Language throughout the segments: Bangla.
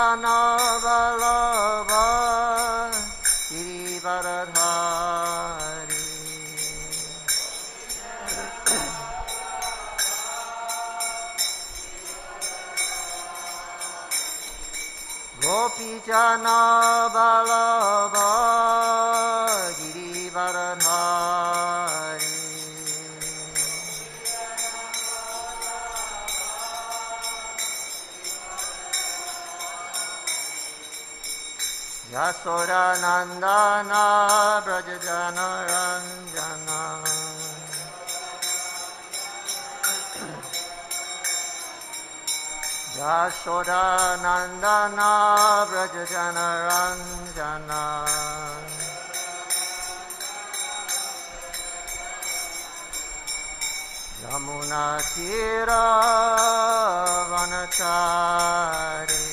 Vallabha Girivaradhari Gopijana Vallabha Girivaradhari Yasoda Nandana Brajajana Ranjana Yasoda Nandana Brajajana Ranjana Yamuna Tira Vanachari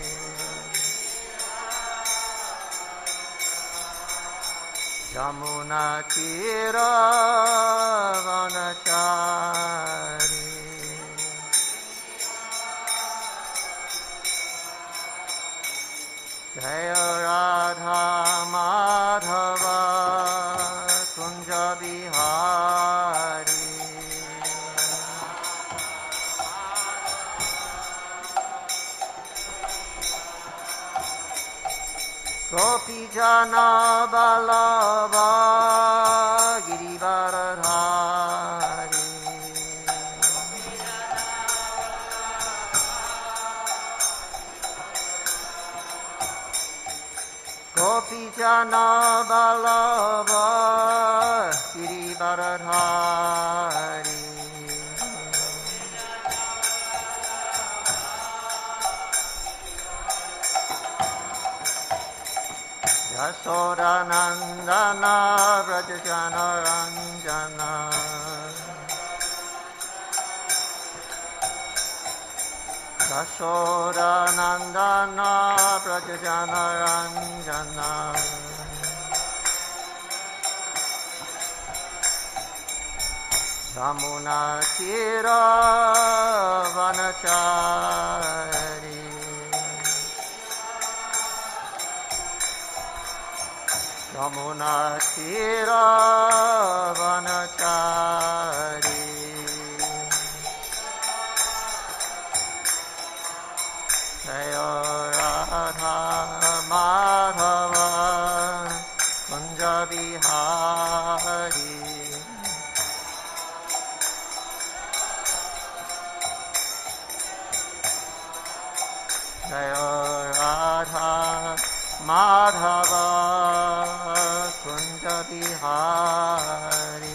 Yamuna Tira Vanachari Jaya Radha Madhava Kunja Bihari Gopijana Vallabha Girivaradhari Gopijana Vallabha Girivaradhari Yasoda Nandana Brajajana Ranjana Yasoda Nandana Brajajana Ranjana Yamuna Tira Vanachari Yamuna Tira Vanachari Jaya Radha Madhava Kunja Bihari Jaya Radha Madhava Kunja Bihari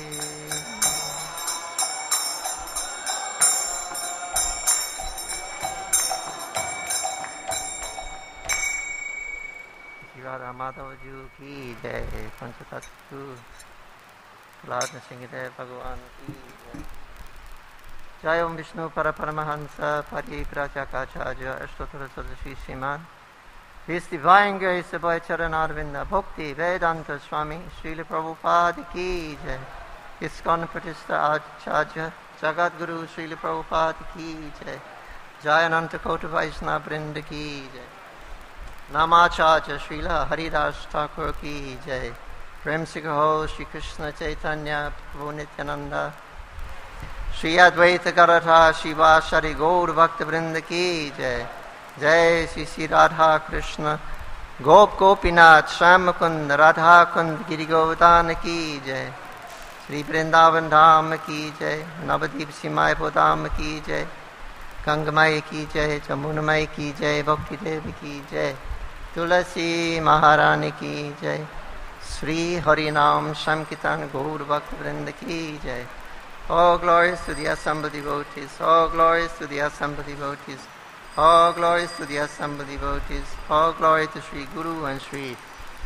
Radha Madhava Ji ki jai Panchatattva Prahlad Nrsimhadev Bhagavan ki jai Jai Om Vishnu Paraparamahansa Parivrajakaacharya Ashtottara Sadashi Sriman His Divine Grace Abhay Charanarvinda Bhakti Vedanta Swami Srila Prabhupada ki jai ISKCON Pratishta Acharya Jagat Guru Srila Prabhupada ki jai Jai Ananta Kota Vaishnava Vrinda ki jai Namacharya Srila Haridas Thakur ki jai Prem Sikho Shri Krishna Chaitanya Prabhu Nityananda Shri Advaita Garatha Shiva Shari Gaur Bhakta Vrinda ki jai Jai Shri Shri Radha Krishna Gop Gopinath Sham Mukund Radha Kund Giri Govardhana ki jai Shri Vrindavan Dham ki jai Navadip Simai Bodham ki jai Gangamai ki jai Jamunamai ki jai Bhakti Devi ki jai Tulasi Maharani ki jai Sri Harinam Sankirtan Gaur Bhakta Vrinda ki jai All glories to the assembled devotees, all glories to the assembled devotees, all glories to the assembled devotees, all glory to Sri Guru and Sri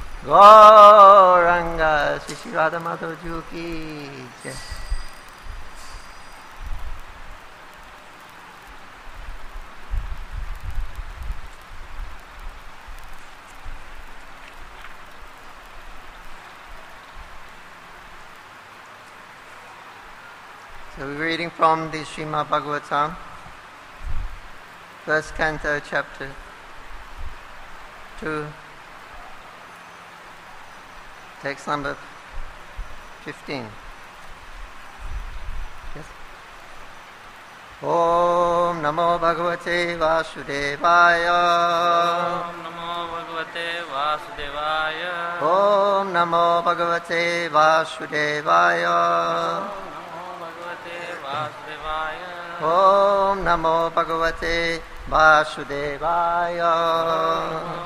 Gauranga, Sri Sri Radha Madhava Ji ki jai. So we're reading from the Srimad Bhagavatam, first canto, chapter to text number 15. Yes. Om Namo Bhagavate Vasudevaya. Om Namo Bhagavate Vasudevaya. Om Namo Bhagavate Vasudevaya. Om Namo Bhagavate Vasudevaya. Om Namo Bhagavate Vasudevaya.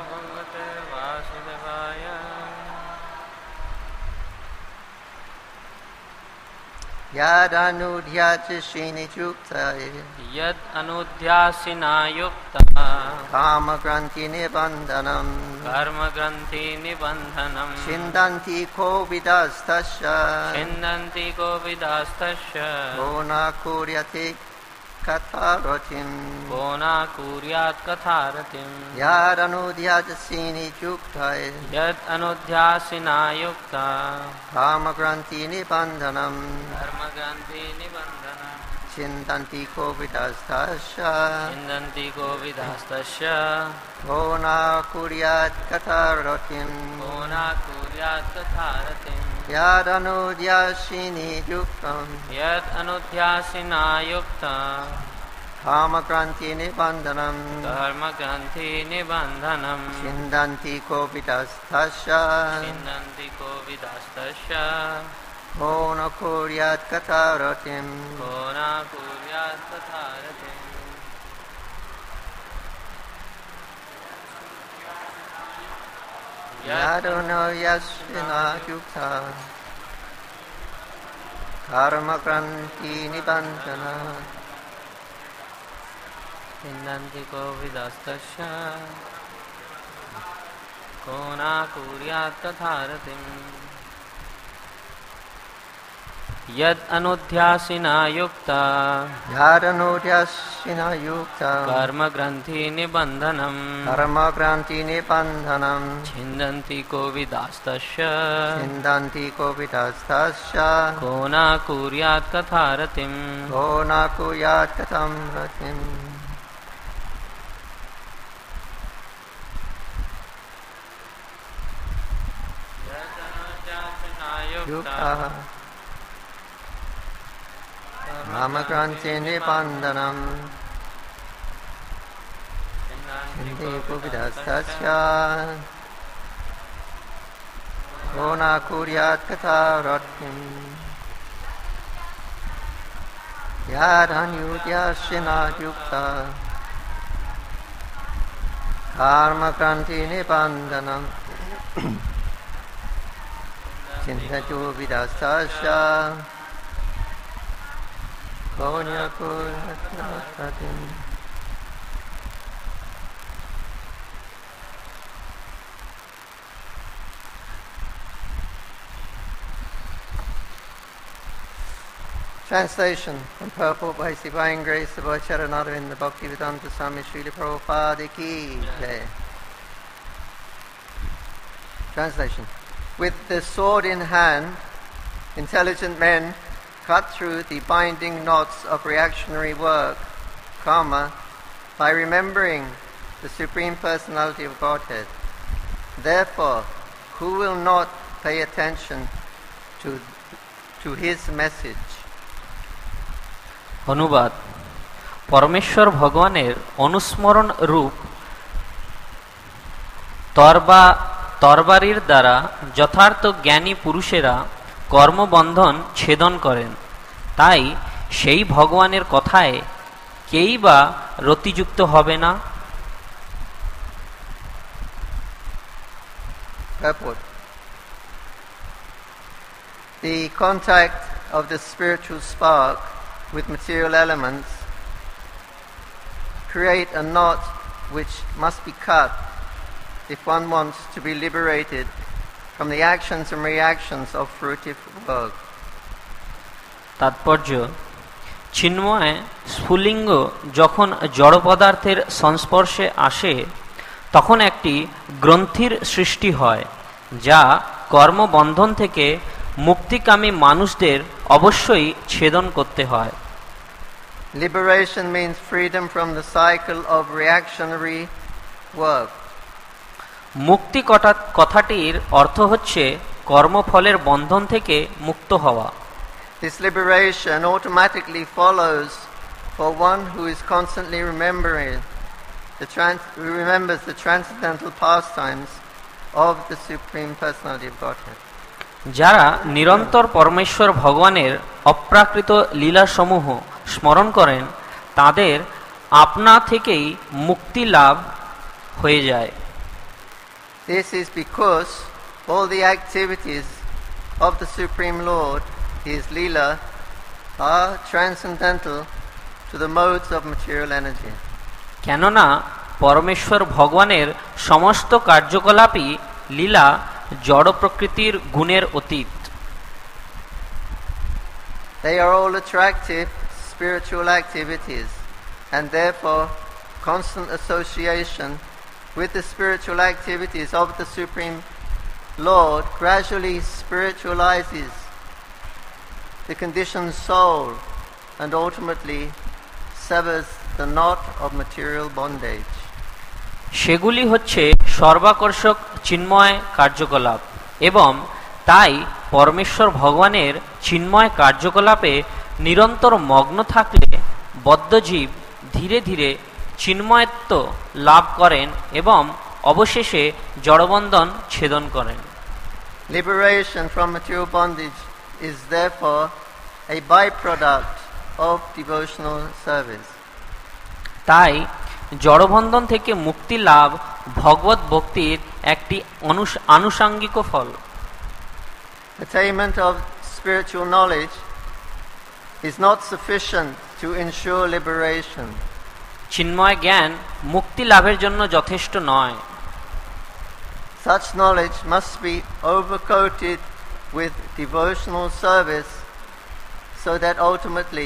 Yad anudhyasini yukta. Yad anudhyasina yukta. Kama granthi nibandhanam. Karma granthi nibandhanam. Shindanti ko vidastasya. Shindanti ko vidastasya. Gona kuryate katharatim. Gona kuryat katharatim. Yad anudhyasini yukta. Yad anudhyasina yukta. Kama granthi nibandhanam. Karma granthi nibandhanam. Shindanti ko vidastasya. Shindanti ko vidastasya. Gona kuryat katharatim. Gona kuryat katharatim. Yad anudhyasini yuktam. Yad anudhyasina yukta. Kama granthi nibandhanam. Karma granthi nibandhanam. Shindanti ko vidastasya. Shindanti ko vidastasya. Gona kuryat katharatim. Gona kuryat katharatim. Yad anudhyasina yukta. Karma granthi nibandhana. Shindanti ko vidastasya. Gona kuryat katharatim. Yad anudhyasina yukta. Yad anudhyasina yukta. Karma granthi nibandhanam. Karma granthi nibandhanam. Shindanti ko vidastasya. Shindanti ko vidastasya. Gona kuryat katharatim. Gona kuryat katharatim. Yukta. Karma granthi nibandhanam. Shindanti ko vidastasya. Gona kuryat katharatim. Yad anudhyasina yukta. Karma granthi nibandhanam. Shindanti ko vidastasya. Gona kuryat katharatim. Translation from purport by His Divine Grace of Charanaravinda Bhaktivedanta Swami Srila Prabhupada Ki Jai. Translation. With the sword in hand, intelligent men cut through the binding knots of reactionary work, karma, by remembering the Supreme Personality of Godhead. Therefore, who will not pay attention to His message? অনুবাদ পরমেশ্বর ভগবানের অনুস্মরণ রূপ তরবারির দ্বারা যথার্থ জ্ঞানী পুরুষেরা কর্মবন্ধন ছেদন করেন। তাই সেই ভগবানের কথায় কেই বা রতিযুক্ত হবে না। The contact of the spiritual spark with material elements create a knot which must be cut if one wants to be liberated from the actions and reactions of fruitive work. তাৎপর্য চিন্ময় স্ফুলিঙ্গ যখন জড় পদার্থের সংস্পর্শে আসে তখন একটি গ্রন্থির সৃষ্টি হয় যা কর্মবন্ধন থেকে মুক্তিকামী মানুষদের অবশ্যই ছেদন করতে হয়। Liberation means freedom from the cycle of reactionary work. মুক্তি কথাটির অর্থ হচ্ছে কর্মফলের বন্ধন থেকে মুক্ত হওয়া। This liberation automatically follows for one who is constantly remembers the transcendental pastimes of the Supreme Personality of Godhead. যারা নিরন্তর পরমেশ্বর ভগবানের অপ্রাকৃত লীলাসমূহ স্মরণ করেন তাদের আপনা থেকেই মুক্তি লাভ হয়ে যায়। This is because all the activities of the Supreme Lord, His Leela, are transcendental to the modes of material energy. কেননা পরমেশ্বর ভগবানের সমস্ত কার্যকলাপই লীলা জড় প্রকৃতির গুণের অতীত। They are all attractive spiritual activities, and therefore constant association with the spiritual activities of the Supreme Lord gradually spiritualizes the conditioned soul and ultimately severs the knot of material bondage. সেগুলি হচ্ছে সর্বাকর্ষক চিন্ময় কার্যকলাপ এবং তাই পরমেশ্বর ভগবানের চিন্ময় কার্যকলাপে নিরন্তর মগ্ন থাকলে বদ্ধজীব ধীরে ধীরে চিন্ময়ত্ব লাভ করেন এবং অবশেষে জড়বন্ধন ছেদন করেন। Liberation from material bondage is therefore a byproduct of devotional service. তাই জড়বন্ধন থেকে মুক্তি লাভ ভগবত ভক্তির একটি আনুষাঙ্গিক ফল। Attainment of spiritual knowledge is not sufficient to ensure liberation. চিন্ময় জ্ঞান মুক্তি লাভের জন্য যথেষ্ট নয়। Such knowledge must be overcoated with devotional service so that ultimately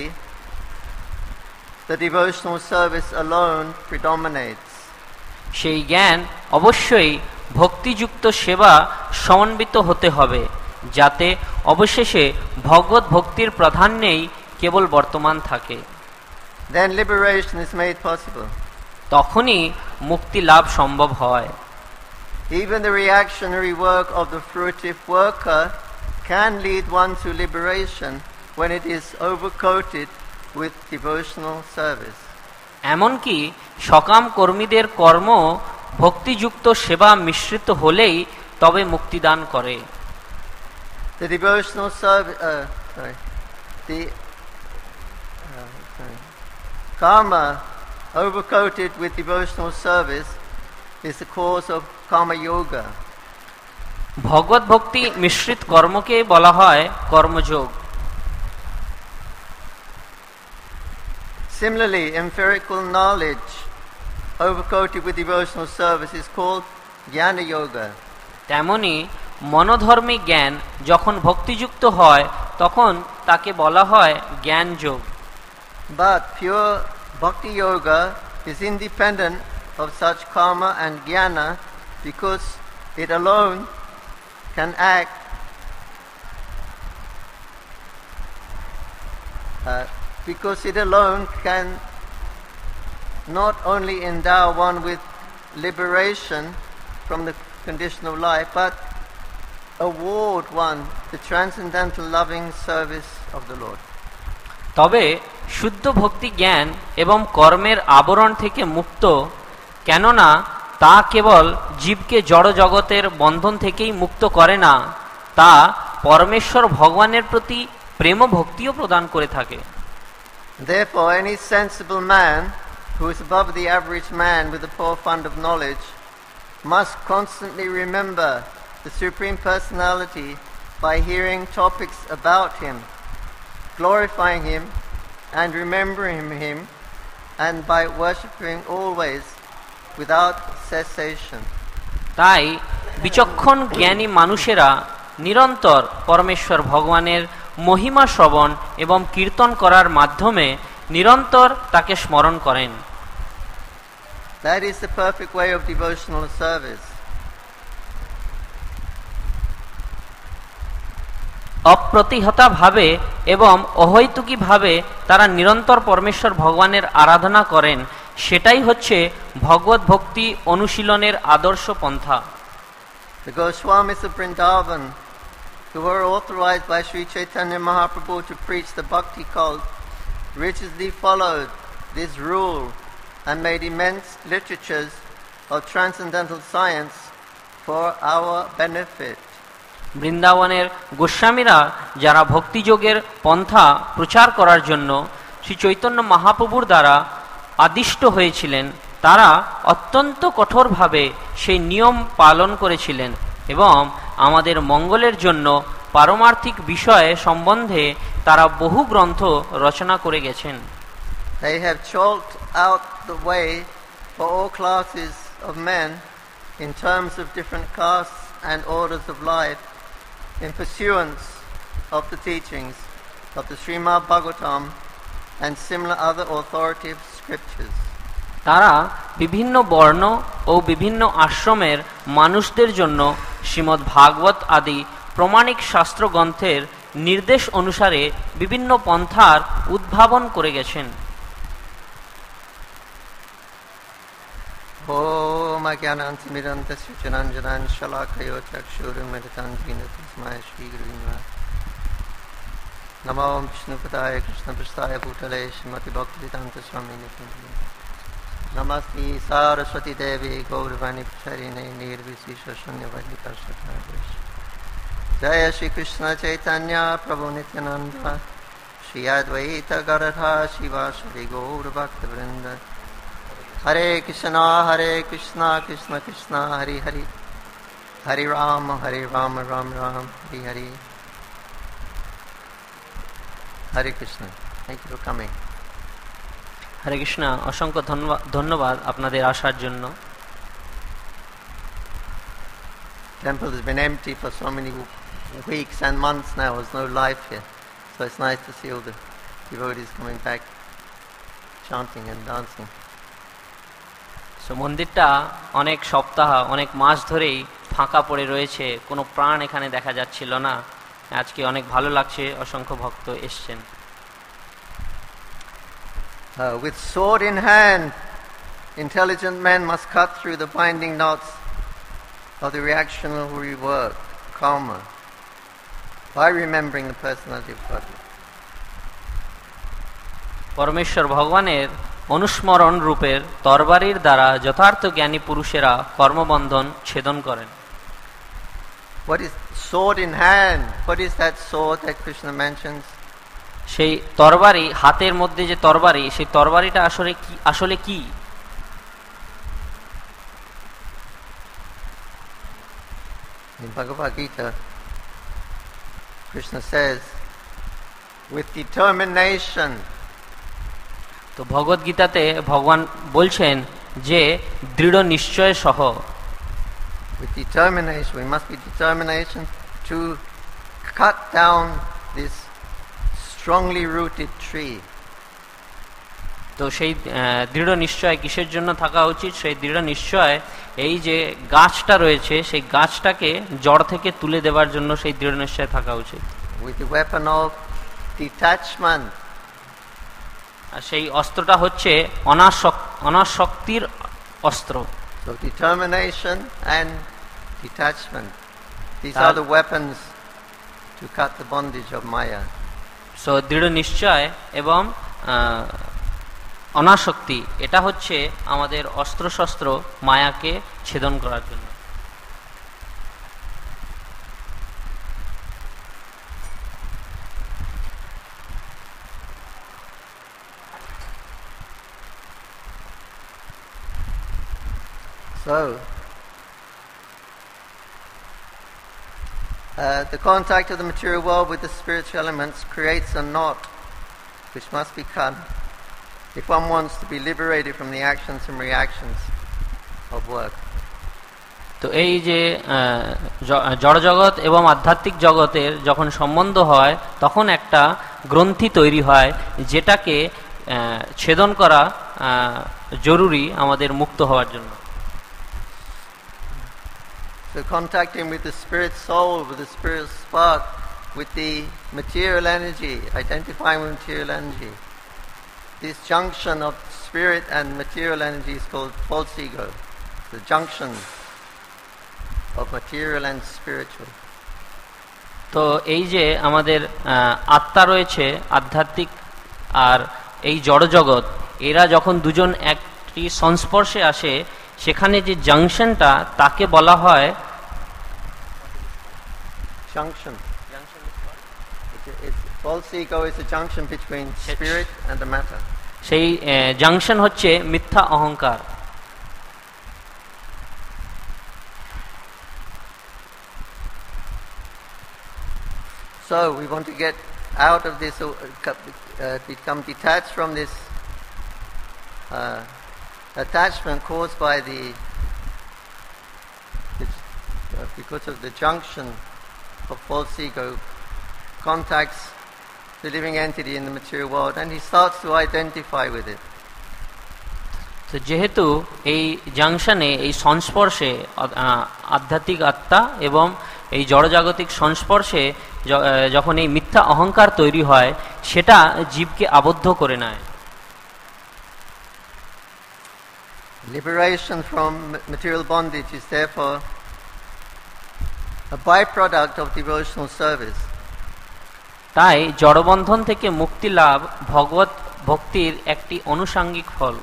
the devotional service alone predominates. সেই জ্ঞান অবশ্যই ভক্তিযুক্ত সেবা সমন্বিত হতে হবে যাতে অবশেষে ভগবত ভক্তির প্রাধান্যেই কেবল বর্তমান থাকে। Then liberation is made possible. তখনই মুক্তি লাভ সম্ভব হয়। Even the reactionary work of the fruitive worker can lead one to liberation when it is overcoated with devotional service. এমনকি সকাম কর্মীদের কর্ম ভক্তিযুক্ত সেবা মিশ্রিত হলেই তবে মুক্তিদান করে। The devotional service, karma overcoated with devotional service is the cause of karma yoga. ভগবত ভক্তি মিশ্রিত কর্মকে বলা হয় কর্মযোগ। Similarly, empirical knowledge overcoated with devotional service is called jnana yoga. তেমনি মনোধর্মী জ্ঞান যখন ভক্তিযুক্ত হয় তখন তাকে বলা হয় জ্ঞান যোগ। But pure bhakti yoga is independent of such karma and jnana because it alone can act because it alone can not only endow one with liberation from the condition of life, but award one the transcendental loving service of the Lord. তবে শুদ্ধ ভক্তি জ্ঞান এবং কর্মের আবরণ থেকে মুক্ত, কেননা তা কেবল জীবকে জড় জগতের বন্ধন থেকেই মুক্ত করে না, তা পরমেশ্বর ভগবানের প্রতি প্রেম ভক্তিও প্রদান করে থাকে। Therefore, any sensible man who is above the average man with a poor fund of knowledge must constantly remember the Supreme Personality by hearing topics about Him, glorifying Him and remembering Him, and by worshipping always without cessation. তাই বিচক্ষণ জ্ঞানী মানুষেরা নিরন্তর পরমেশ্বর ভগবানের মহিমা শ্রবণ এবং কীর্তন করার মাধ্যমে নিরন্তর তাকে স্মরণ করেন। That is the perfect way of devotional service. অপ্রতিহতভাবে এবং অহৈতুকীভাবে তারা নিরন্তর পরমেশ্বর ভগবানের আরাধনা করেন, সেটাই হচ্ছে ভগবত ভক্তি অনুশীলনের আদর্শ পন্থা। The Goswamis of Vrindavan, who were authorized by Sri Chaitanya Mahaprabhu to preach the bhakti cult, rigidly followed this rule and made immense literatures of transcendental science for our benefit. বৃন্দাবনের গোস্বামীরা যারা ভক্তিযোগের পন্থা প্রচার করার জন্য শ্রী চৈতন্য মহাপ্রভুর দ্বারা আদিষ্ট হয়েছিলেন, তারা অত্যন্ত কঠোরভাবে সেই নিয়ম পালন করেছিলেন এবং আমাদের মঙ্গলের জন্য পারমার্থিক বিষয় সম্বন্ধে তারা বহু গ্রন্থ রচনা করে গেছেন। They have chalked out the way for all classes of men in terms of different castes and orders of life in pursuance of the teachings of the Srimad Bhagavatam and similar other authoritative scriptures. তারা বিভিন্ন বর্ণ ও বিভিন্ন আশ্রমের মানুষদের জন্য শ্রীমদ্ ভাগবত আদি প্রমাণিক শাস্ত্রগ্রন্থের নির্দেশ অনুসারে বিভিন্ন পন্থার উদ্ভাবন করে গেছেন। Om Ajnanantimirandasya Jananjanan Shalakayo Chakshurumiritan Jinatasmaya Shri Guru Namaha. Namo Vishnupadaya Krishna Prasthaya Bhutale Srimati Bhaktivedanta Swamini Namaste Saraswati Devi Gauravani Pracharine Nirvisesha Shunyavadi Karshatadesh. Jaya Shri Krishna Chaitanya Prabhu Nityananda Shri Advaita Garadha Shiva Shri Gaura Bhakta Vrinda Hare Krishna Krishna Krishna Hari Hari Hare Rama Ram Ram Hari Hari. Hare Krishna. Thank you for coming. হরে কৃষ্ণ, অসংখ্য ধন্যবাদ আপনাদের আসার জন্য। Temple has been empty for so many weeks and months now. There's no life here. So it's nice to see all the devotees coming back, chanting and dancing. So মন্দিরটা অনেক সপ্তাহ, অনেক মাস ধরেই ফাঁকা পড়ে রয়েছে, কোনো প্রাণ এখানে দেখা যাচ্ছিল না। আজকে অনেক ভালো লাগছে, অসংখ্য ভক্ত এসছেন। With sword in hand, intelligent men must cut through the binding knots of the reactionary work, karma, by remembering the personality of God. পরমেশ্বর ভগবানের অনুস্মরণ রূপের তরবারির দ্বারা যথার্থ জ্ঞানী পুরুষেরা কর্মবন্ধন ছেদন করেন। What is sword in hand? What is that sword that Krishna mentions? সেই তরবারি, হাতের মধ্যে যে তরবারি, সেই তরবারিটা আসলে কি? In Bhagavad Gita, Krishna says, with determination. তো ভগবদ গীতাতে ভগবান বলছেন যে দৃঢ় নিশ্চয় সহ। With determination, we must be determination to cut down this strongly rooted tree. তো সেই দৃঢ় নিশ্চয় কিসের জন্য থাকা উচিত? সেই দৃঢ় নিশ্চয় এই যে গাছটা রয়েছে, সেই গাছটাকে জড় থেকে তুলে দেওয়ার জন্য সেই দৃঢ় নিশ্চয় থাকা উচিত। With the weapon of detachment. আর সেই অস্ত্রটা হচ্ছে অনাসক্তির অস্ত্র। So determination and detachment. These are the weapons to cut the bondage of Maya. So দৃঢ় নিশ্চয় এবং অনাসক্তি, এটা হচ্ছে আমাদের অস্ত্রশস্ত্র মায়াকে ছেদন করার জন্য। So, the contact of the material world with the spiritual elements creates a knot which must be cut if one wants to be liberated from the actions and reactions of work. তো এই যে জড়জগৎ এবং আধ্যাত্মিক জগতের যখন সম্বন্ধ হয়, তখন একটা গ্রন্থি তৈরি হয় যেটাকে ছেদন করা জরুরি আমাদের মুক্ত হওয়ার জন্য। So contacting with the spirit soul, with the spirit spark, with the material energy, identifying with material energy, this junction of spirit and material energy is called false ego. The junction of material and spiritual. তো এই যে আমাদের আত্মা রয়েছে, আধ্যাত্মিক আর এই জড়জগৎ, এরা যখন দুজন একটি সংস্পর্শে আসে, সেখানে যে জাংশনটা তাকে বলা হয় Junction. False ego is the junction between spirit and the matter. সেই জাংশন হচ্ছে মিথ্যা অহংকার। So we want to get out of this, become detached from this attachment caused by because of the junction of false ego contacts the living entity in the material world, and he starts to identify with it. তো যেহেতু এই জাংশনে, এই সংস্পর্শে আধ্যাত্মিক আত্মা এবং এই জড়জাগতিক সংস্পর্শে যখন এই মিথ্যা অহংকার তৈরি হয়, সেটা জীবকে আবদ্ধ করে নেয়। Liberation from material bondage is therefore a byproduct of devotional service. তাই জড়বন্ধন থেকে মুক্তি লাভ ভগবত ভক্তির একটি আনুষঙ্গিক ফল।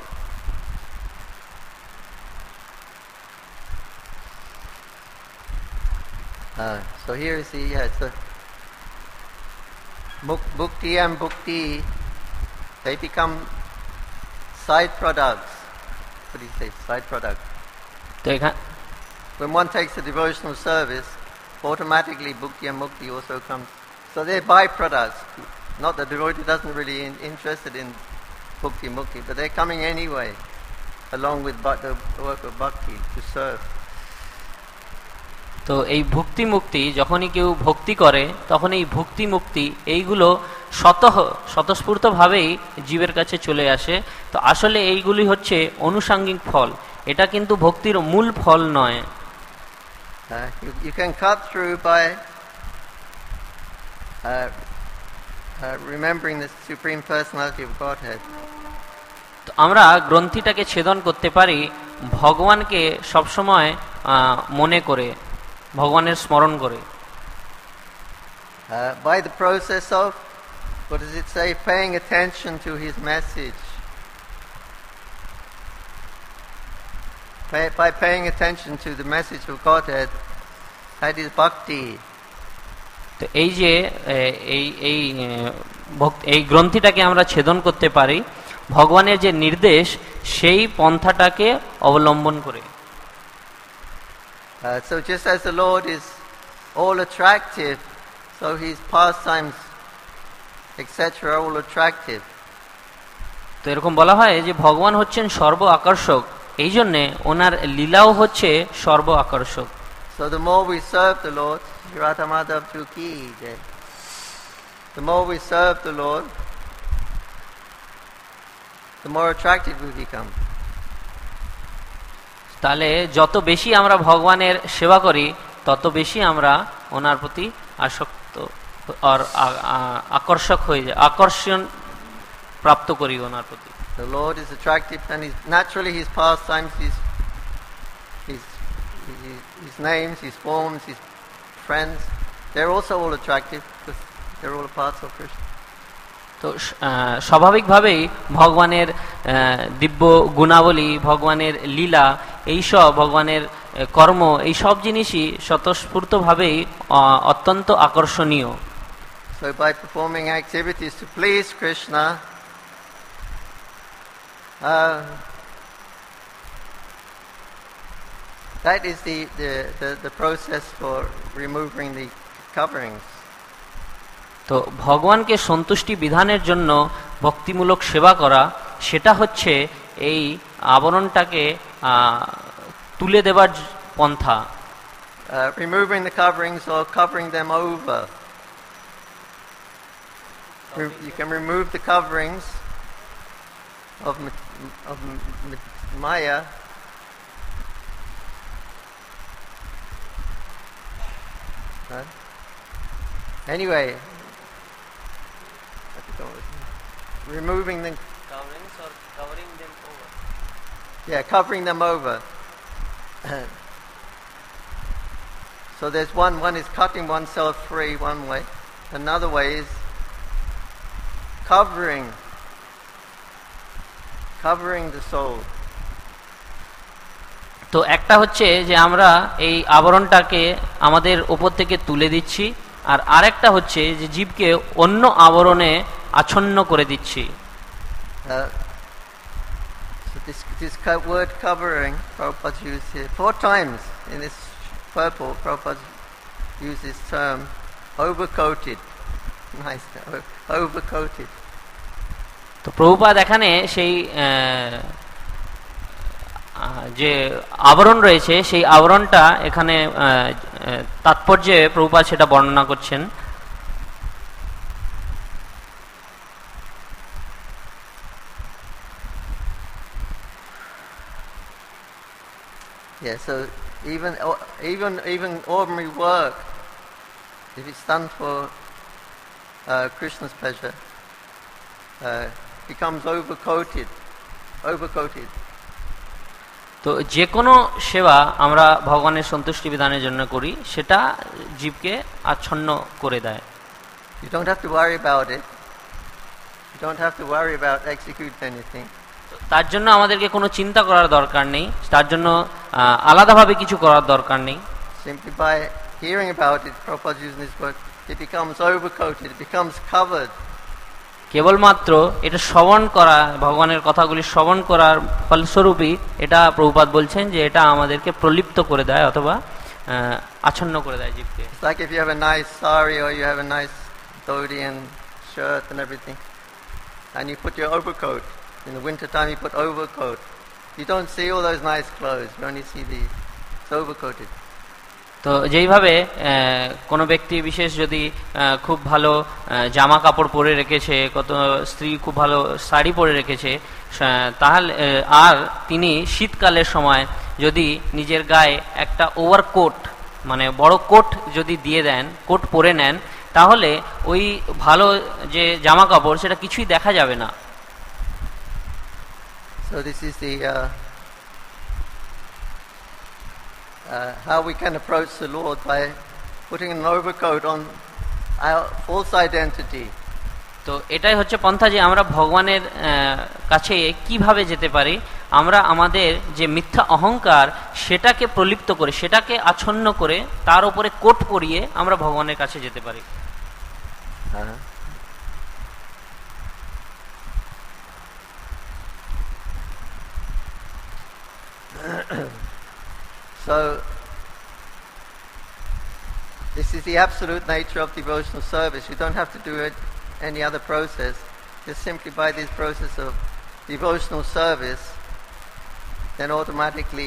So here is the mukti and bhukti, they become side products. What do you say? Side products. When one takes the devotional service, automatically bhukti and mukti also comes. So they're byproducts. Not the devotee doesn't really interested in bhukti mukti, but they're coming anyway, along with the work of bhakti to serve. তো এই ভক্তি মুক্তি, যখনই কেউ ভক্তি করে তখন এই ভক্তি মুক্তি এইগুলো স্বতঃস্ফূর্তভাবেই জীবের কাছে চলে আসে। তো আসলে এইগুলি হচ্ছে আনুষঙ্গিক ফল, এটা কিন্তু ভক্তির মূল ফল নয়। You can cut through by remembering the Supreme Personality of Godhead. তো আমরা গ্রন্থিটাকে ছেদন করতে পারি ভগবানকে সবসময় মনে করে, ভগবানের স্মরণ করে। By the process of, what does it say, paying attention to his message. By paying attention to the message of Godhead, that is bhakti. তো এই যে এই গ্রন্থিটাকে আমরা ছেদন করতে পারি ভগবানের যে নির্দেশ সেই পন্থাটাকে অবলম্বন করে। So just as the Lord is all attractive, so his pastimes, etc., are all attractive. তো এরকম বলা হয় যে ভগবান হচ্ছেন সর্ব আকর্ষক, এই জন্যে ওনার লীলাও হচ্ছে সর্ব আকর্ষক। So the more we serve the Lord, Radha Madhav Ki Jai. The more we serve the Lord, the more attractive we become. তাহলে যত বেশি আমরা ভগবানের সেবা করি তত বেশি আমরা ওনার প্রতি আসক্ত আর আকর্ষক হয়ে যায়, আকর্ষণ প্রাপ্ত করি ওনার প্রতি। The Lord is attractive, and naturally his pastimes, his names, his forms, his friends, they're also all attractive because they're all parts of Krishna. তো স্বাভাবিকভাবেই ভগবানের দিব্য গুণাবলী, ভগবানের লীলা, এইসব ভগবানের কর্ম, এই সব জিনিসই স্বতঃস্ফূর্তভাবেই অত্যন্ত আকর্ষণীয়। So by performing activities to please Krishna, that is the process for removing the coverings. তো ভগবানকে সন্তুষ্টি বিধানের জন্য ভক্তিমূলক সেবা করা, সেটা হচ্ছে এই আবরণটাকে তুলে দেবার পন্থা। Removing the coverings or covering them over. You can remove the coverings of Maya anyway, removing the or covering them over. Yeah, covering them over. So there's one is cutting oneself free one way. Another way is covering the soul. তো একটা হচ্ছে যে আমরা এই আবরণটাকে আমাদের উপর থেকে তুলে দিচ্ছি, আর আরেকটা হচ্ছে যে জীবকে অন্য আবরণে আচ্ছন্ন করে দিচ্ছি। So this word covering, Prabhupada used here 4 times in this purport. Prabhupada used this term, overcoated. Nice, overcoated. তো প্রভুপাদ এখানে সেই যে আবরণ রয়েছে সেই আবরণটা এখানে তাৎপর্যে প্রভুপাদ সেটা বর্ণনা করছেন। Yeah, so even ordinary work, if it's done for Krishna's pleasure, becomes overcoated. তো যে কোনো সেবা আমরা ভগবানের সন্তুষ্টি বিধানের জন্য করি, সেটা জীবকে আচ্ছন্ন করে দেয়। You don't have to worry about it. You don't have to worry about execute anything. তার জন্য আমাদেরকে কোনো চিন্তা করার দরকার নেই, তার জন্য আলাদাভাবে কিছু করার দরকার নেই। Simply by hearing about it, Prabhupada using this word, it becomes overcoated, it becomes covered. কেবলমাত্র এটা শ্রবণ করা, ভগবানের কথাগুলি শ্রবণ করার ফলস্বরূপই এটা প্রভুপাদ বলছেন যে এটা আমাদেরকে প্রলিপ্ত করে দেয় অথবা আচ্ছন্ন করে দেয় জীবকে। It's like if you have a nice sari or you have a nice dhoti and shirt and everything, and you put your overcoat. In the winter time you put overcoat. You don't see all those nice clothes, you only see it's overcoated. তো যেইভাবে কোনো ব্যক্তি বিশেষ যদি খুব ভালো জামা কাপড় পরে রেখেছে, কত স্ত্রী খুব ভালো শাড়ি পরে রেখেছে, তাহলে আর তিনি শীতকালের সময় যদি নিজের গায়ে একটা ওভারকোট মানে বড় কোট যদি দিয়ে দেন, কোট পরে নেন, তাহলে ওই ভালো যে জামা কাপড় সেটা কিছুই দেখা যাবে না। So this is the how we can approach the Lord, by putting an overcoat on our false identity. তো এটাই হচ্ছে পন্থা যে আমরা ভগবানের কাছে কিভাবে যেতে পারি। আমরা আমাদের যে মিথ্যা অহংকার সেটাকে প্রলিপ্ত করে, সেটাকে আচ্ছন্ন করে, তার উপরে কোট পরিয়ে আমরা ভগবানের কাছে যেতে পারি। So this is the absolute nature of devotional service. You don't have to do it any other process. Just simply by this process of devotional service, then automatically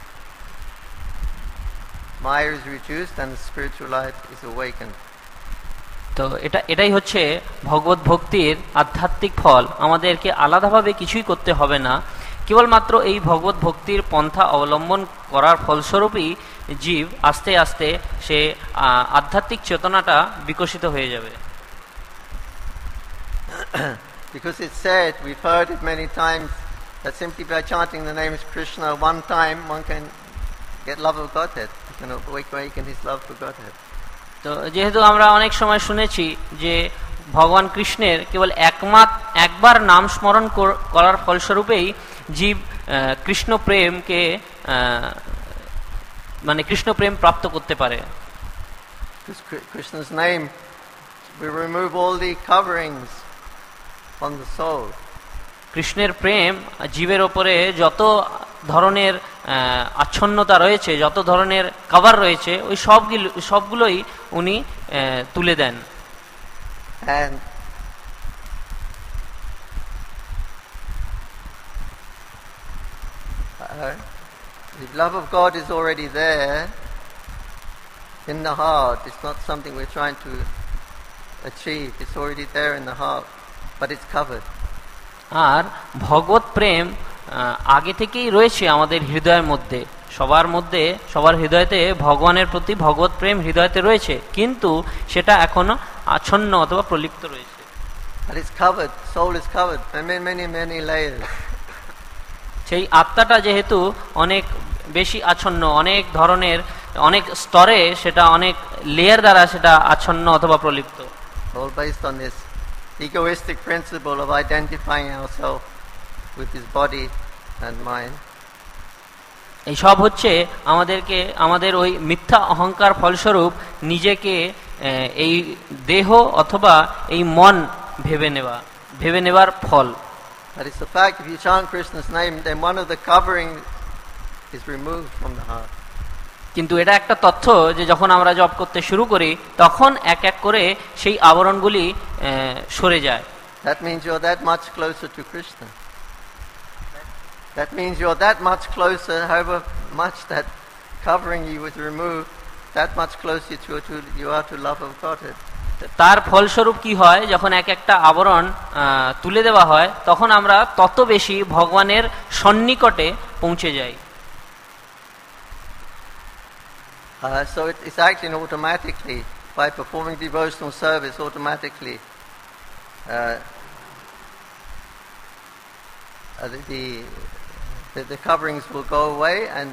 Maya is reduced and the spiritual life is awakened. তো এটাই হচ্ছে ভগবত ভক্তির আধ্যাত্মিক ফল। আমাদেরকে আলাদাভাবে কিছুই করতে হবে না, কেবলমাত্র এই ভগবত ভক্তির পন্থা অবলম্বন করার ফলস্বরূপই জীব আস্তে আস্তে সে আধ্যাত্মিক চেতনাটা বিকশিত হয়ে যাবে। Because it's said, we've heard it many times, that simply by chanting the name of Krishna one time, one can get love of Godhead. You can awaken his love for Godhead. তো যেহেতু আমরা অনেক সময় শুনেছি যে ভগবান কৃষ্ণের কেবল একবার নাম স্মরণ করার ফলস্বরূপেই জীব কৃষ্ণ প্রেমকে মানে কৃষ্ণ প্রেম প্রাপ্ত করতে পারে। Krishna's name will remove all the coverings on the soul. কৃষ্ণের প্রেম জীবের ওপরে যত ধরনের আচ্ছন্নতা রয়েছে, যত ধরনের কভার রয়েছে, ওই সবগুলোই উনি তুলে দেন। And the love of God is already there in the heart. It's not something we're trying to achieve. It's already there in the heart, but it's covered. আর ভগবত প্রেম আগে থেকেই রয়েছে আমাদের হৃদয়ের মধ্যে। সবার হৃদয়তে ভগবানের প্রতি ভগবত প্রেম হৃদয়তে রয়েছে, কিন্তু সেটা এখনো আচ্ছন্ন অথবা প্রলিপ্ত রয়েছে। But it's covered, soul is covered by many layers. সেই আত্মাটা যেহেতু অনেক বেশি আচ্ছন্ন, অনেক ধরনের, অনেক স্তরে, সেটা অনেক লেয়ার দ্বারা সেটা আচ্ছন্ন অথবা প্রলিপ্ত। All based on this egoistic principle of identifying ourselves with this body and mind. এই সব হচ্ছে আমাদেরকে আমাদের ওই মিথ্যা অহংকার ফলস্বরূপ নিজেকে এই দেহ অথবা এই মন ভেবে নেবার ফল। But it's the fact, if you chant Krishna's name, then one of the covering is removed from the heart. কিন্তু এটা একটা তথ্য যে যখন আমরা জপ করতে শুরু করি তখন এক এক করে সেই আবরণগুলি সরে যায়। That means you're that much closer to Krishna. That means you're that much closer, however much that covering you was removed, that much closer you are to love of Godhead. তার ফলস্বরূপ কি হয়, যখন এক একটা আবরণ তুলে দেওয়া হয় তখন আমরা তত বেশি ভগবানের সন্নিকটে পৌঁছে যাই। So it's acting automatically by performing devotional service automatically. The coverings will go away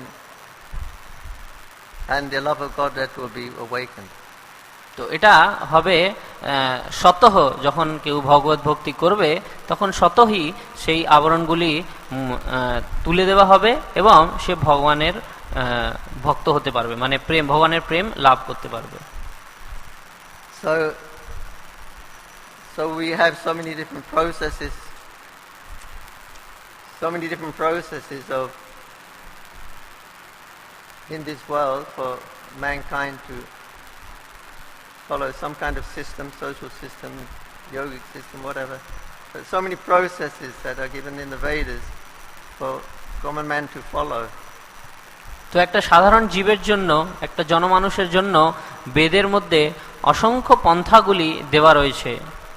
and the love of God that will be awakened. তো এটা হবে স্বতঃ, যখন কেউ ভগবত ভক্তি করবে তখন স্বতঃই সেই আবরণগুলি তুলে দেওয়া হবে এবং সে ভগবানের ভক্ত হতে পারবে, মানে প্রেম, ভগবানের প্রেম লাভ করতে পারবে। So we have so many different processes of in this world for mankind to follow some kind of system, social system, yogic system, whatever. So many processes that are given in the Vedas for common man to follow. তো একটা সাধারণ জীবের জন্য, একটা জনমানুষের জন্য বেদের মধ্যে অসংখ্য পন্থাগুলি দেওয়া রয়েছে।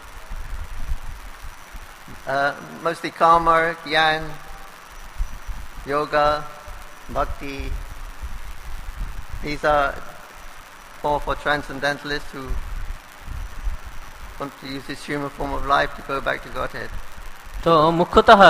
Mostly karma, gyan, yoga, bhakti. These are more for transcendentalists who want to use this human form of life to go back to Godhead. তো মুখ্যতঃ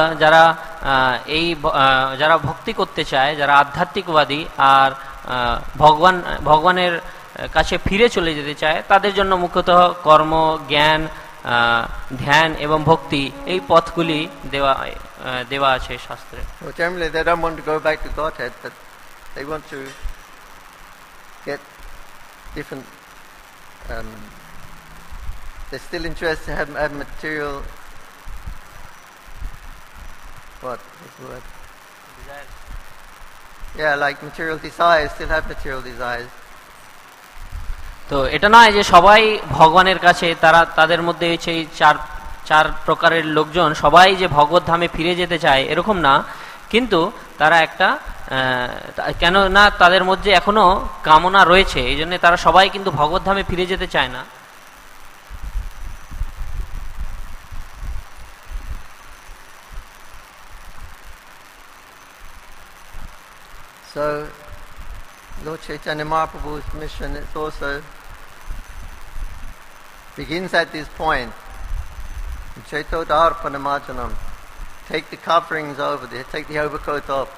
যারা ভক্তি করতে চায়, যারা আধ্যাত্মিকবাদী আর ভগবানের কাছে ফিরে চলে যেতে চায়, তাদের জন্য মুখ্যতঃ কর্ম, জ্ঞান, ধ্যান এবং ভক্তি, এই পথগুলি দেওয়া আছে শাস্ত্রে। Generally they don't want to go back to Godhead, but they want to get different they're still interested to have material, what is the word? Desires. Yeah, like material desires, still have material desires. তো এটা নয় যে সবাই ভগবানের কাছে, তাদের মধ্যে সেই চার প্রকারের লোকজন সবাই যে ভগবত ধামে ফিরে যেতে চায় এরকম না, কিন্তু তারা একটা কেন না তাদের মধ্যে এখনো কামনা রয়েছে, এই জন্য তারা সবাই কিন্তু ভগবত ধামে ফিরে যেতে চায় না। So Lord Chaitanya Mahaprabhu's mission is also begins at this point. Chaitodarpana Marjanam. Take the coverings over there, take the overcoat off.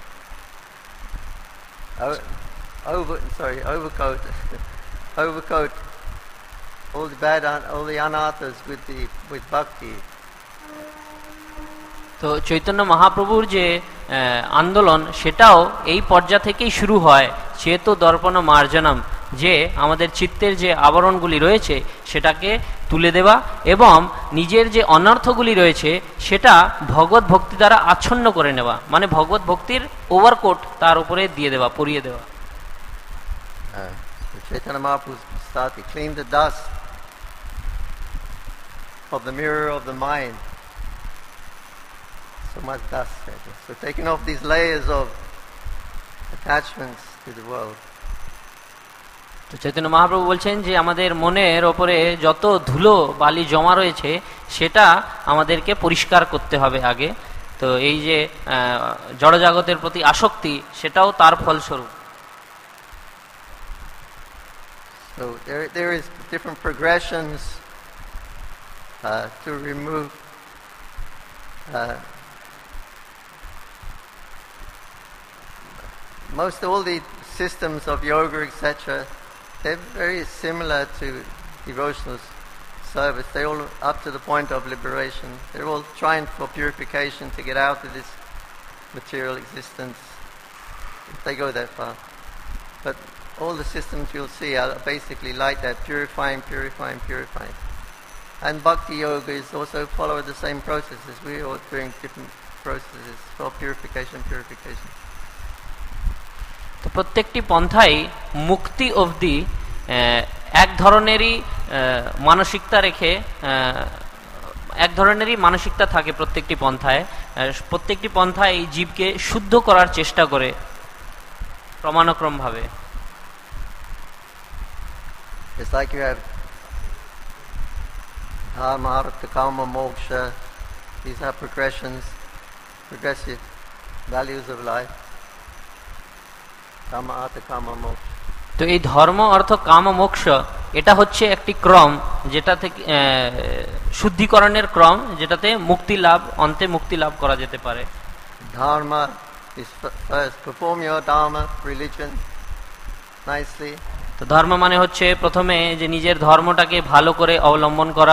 Overcoat. Overcoat all the anathas with bhakti. তো চৈতন্য মহাপ্রভুর যে আন্দোলন, সেটাও এই পর্যায় থেকেই শুরু হয়। চেতো দর্পণ মার্জনম, যে আমাদের চিত্তের যে আবরণগুলি রয়েছে সেটাকে তুলে দেওয়া এবং নিজের যে অনর্থগুলি রয়েছে সেটা ভগবত ভক্তি দ্বারা আচ্ছন্ন করে নেওয়া, মানে ভগবত ভক্তির ওভারকোট তার উপরে দিয়ে দেওয়া, পরিয়ে দেওয়া। Chaitanya Mahaprabhu started clean the dust of the mirror of the mind. So much dust. So taking off these layers of attachments to the world. তো চৈতন্য মহাপ্রভু বলছেন যে আমাদের মনের ওপরে যত ধুলো বালি জমা রয়েছে সেটা আমাদেরকে পরিষ্কার করতে হবে আগে। তো এই যে জড়জগতের প্রতি আসক্তি, সেটাও তার ফলস্বরূপ। So there is different progressions to remove most all the systems of yoga, etc., they're very similar to devotional service. They're all up to the point of liberation. They're all trying for purification to get out of this material existence, if they go that far. But all the systems you'll see are basically like that, purifying, purifying, purifying. And Bhakti Yoga is also follow the same processes. We're all doing different processes for purification, purification. তো প্রত্যেকটি পন্থাই মুক্তি অবধি এক ধরনেরই মানসিকতা রেখে এক ধরনেরই মানসিকতা থাকে প্রত্যেকটি পন্থায় এই জীবকে শুদ্ধ করার চেষ্টা করে ক্রমানুক্রমভাবে। It's like you have dharma, artha, kama, moksha. These are progressive values of life. Dharma, artha, kama, moksha. তো এই ধর্ম অর্থ কাম মোক্ষ এটা হচ্ছে একটি ক্রম, যেটা থেকে শুদ্ধিকরণের ক্রম, যেটাতে মুক্তি লাভ, অন্তে মুক্তি লাভ করা যেতে পারে। Dharma is first perform your dharma religion nicely. তো ধর্ম মানে হচ্ছে প্রথমে যে নিজের ধর্মটাকে ভালো করে অবলম্বন করা।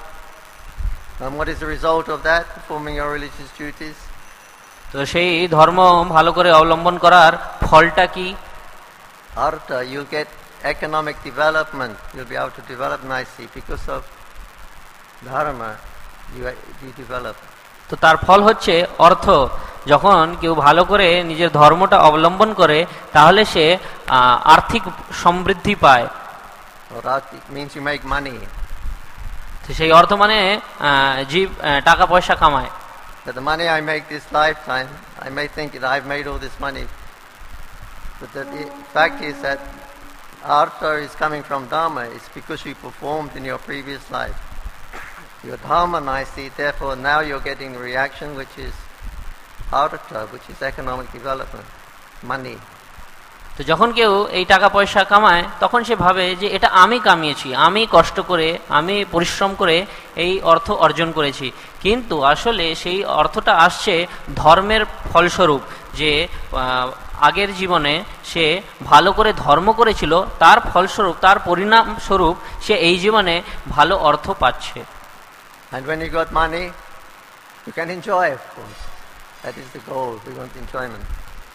And what is the result of that? Performing your religious duties. তো সেই ধর্ম ভালো করে অবলম্বন করার ফলটা কি? Artha, you'll get economic development. You'll be able to develop nicely because of dharma. You develop. তো তার ফল হচ্ছে অর্থ। যখন কেউ ভালো করে নিজের ধর্মটা অবলম্বন করে তাহলে সে আর্থিক সমৃদ্ধি পায়। Artha means you make money. তো সেই অর্থ মানে জীব টাকা পয়সা কামায়। But the money I make this lifetime, I may think that I've made all this money. But the fact is that artha is coming from dharma. It's because you performed in your previous life. Your dharma nicely, therefore now you're getting the reaction which is artha, which is economic development, money. তো যখন কেউ এই টাকা পয়সা কামায় তখন সে ভাবে যে এটা আমি কামিয়েছি, আমি কষ্ট করে, আমি পরিশ্রম করে এই অর্থ অর্জন করেছি। কিন্তু আসলে সেই অর্থটা আসছে ধর্মের ফলস্বরূপ, যে আগের জীবনে সে ভালো করে ধর্ম করেছিল, তার ফলস্বরূপ, তার পরিণামস্বরূপ সে এই জীবনে ভালো অর্থ পাচ্ছে। And when you got money, you can enjoy, of course. That is the goal. We want enjoyment.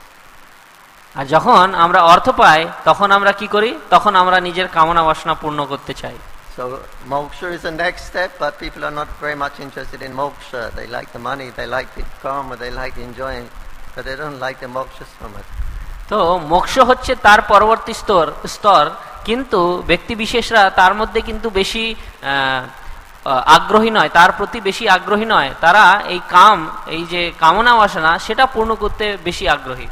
আর যখন আমরা অর্থ পাই তখন আমরা কি করি? তখন আমরা নিজের কামনা বাসনা পূর্ণ করতে চাই। So moksha is the next step, but people are not very much interested in moksha. They like the money, they like the karma, they like enjoying, but they don't like the moksha so much. তো মোক্ষ হচ্ছে তার পরবর্তী স্তর, কিন্তু ব্যক্তি বিশেষরা তার মধ্যে কিন্তু বেশি আগ্রহী নয়, তার প্রতি বেশি আগ্রহী নয়। তারা এই যে কামনা বাসনা সেটা পূর্ণ করতে বেশি আগ্রহী।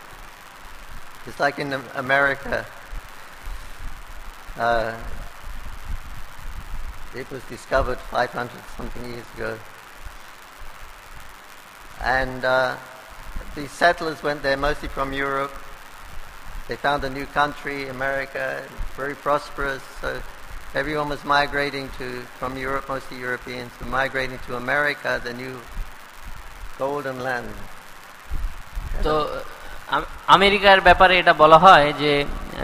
It's like in America, it was discovered 500 something years ago, and the settlers went there mostly from Europe. They found a new country, America, very prosperous, so everyone was migrating from Europe, mostly Europeans, were migrating to America, the new golden land. তো আমেরিকার ব্যাপারে এটা বলা হয় যে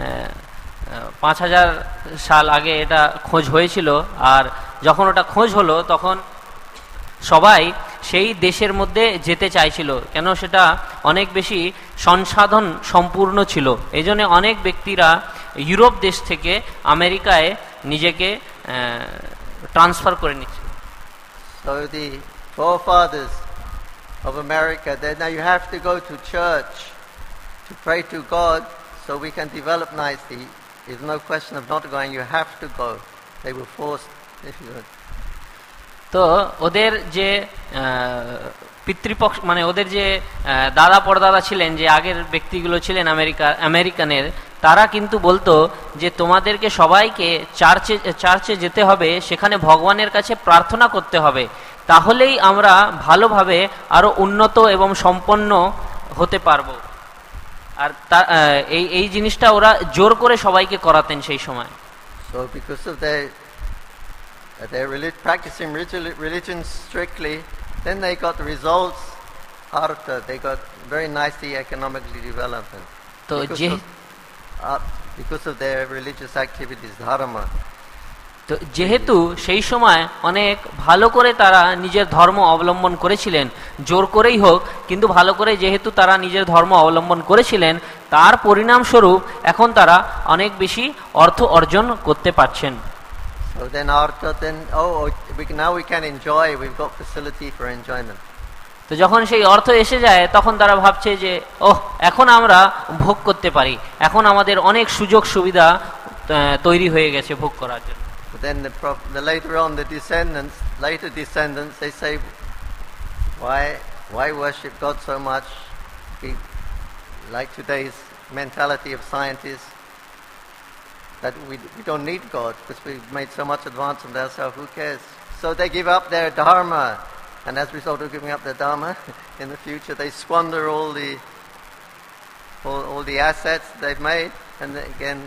5000 সাল আগে এটা খোঁজ হয়েছিল, আর যখন ওটা খোঁজ হলো তখন সবাই সেই দেশের মধ্যে যেতে চাইছিল, কেন সেটা অনেক বেশি সংসাধন সম্পূর্ণ ছিল। এই জন্য অনেক ব্যক্তিরা ইউরোপ দেশ থেকে আমেরিকায় নিজেকে ট্রান্সফার করে নিচ্ছে। So the forefathers of America, now you have to go to church to pray to God so we can develop nicely. There's no question of not going, you have to go. They were forced, if you would. তো ওদের যে পিতৃপক্ষ, মানে ওদের যে দাদা পরদাদা ছিলেন, যে আগের ব্যক্তিগুলো ছিলেন আমেরিকানের, তারা কিন্তু বলতো যে তোমাদেরকে সবাইকে চার্চে যেতে হবে, সেখানে ভগবানের কাছে প্রার্থনা করতে হবে, তাহলেই আমরা ভালোভাবে আরো উন্নত এবং সম্পন্ন হতে পারবো। আর এই জিনিসটা ওরা জোর করে সবাইকে করাতেন সেই সময়। So because of their they're practicing religion strictly, then they got the results, artha, they got very nicely economically development. তো Because of their religious activities, dharma. তো যেহেতু সেই সময় অনেক ভালো করে তারা নিজের ধর্ম অবলম্বন করেছিলেন, জোর করেই হোক, কিন্তু ভালো করে যেহেতু তারা নিজের ধর্ম অবলম্বন করেছিলেন, তার পরিণামস্বরূপ এখন তারা অনেক বেশি অর্থ অর্জন করতে পারছেন। So then now we can enjoy, we've got facility for enjoyment. তো যখন সেই অর্থ এসে যায় তখন তারা ভাবছে যে এখন আমরা ভোগ করতে পারি, এখন আমাদের অনেক সুযোগ সুবিধা তৈরি হয়ে গেছে ভোগ করার জন্য। But then later on the later descendants, they say, why worship God so much? Like today's mentality of scientists, that we don't need God because we've made so much advance of ourselves, who cares? So they give up their dharma, and as a result of giving up their dharma, in the future they squander all the assets they've made, and again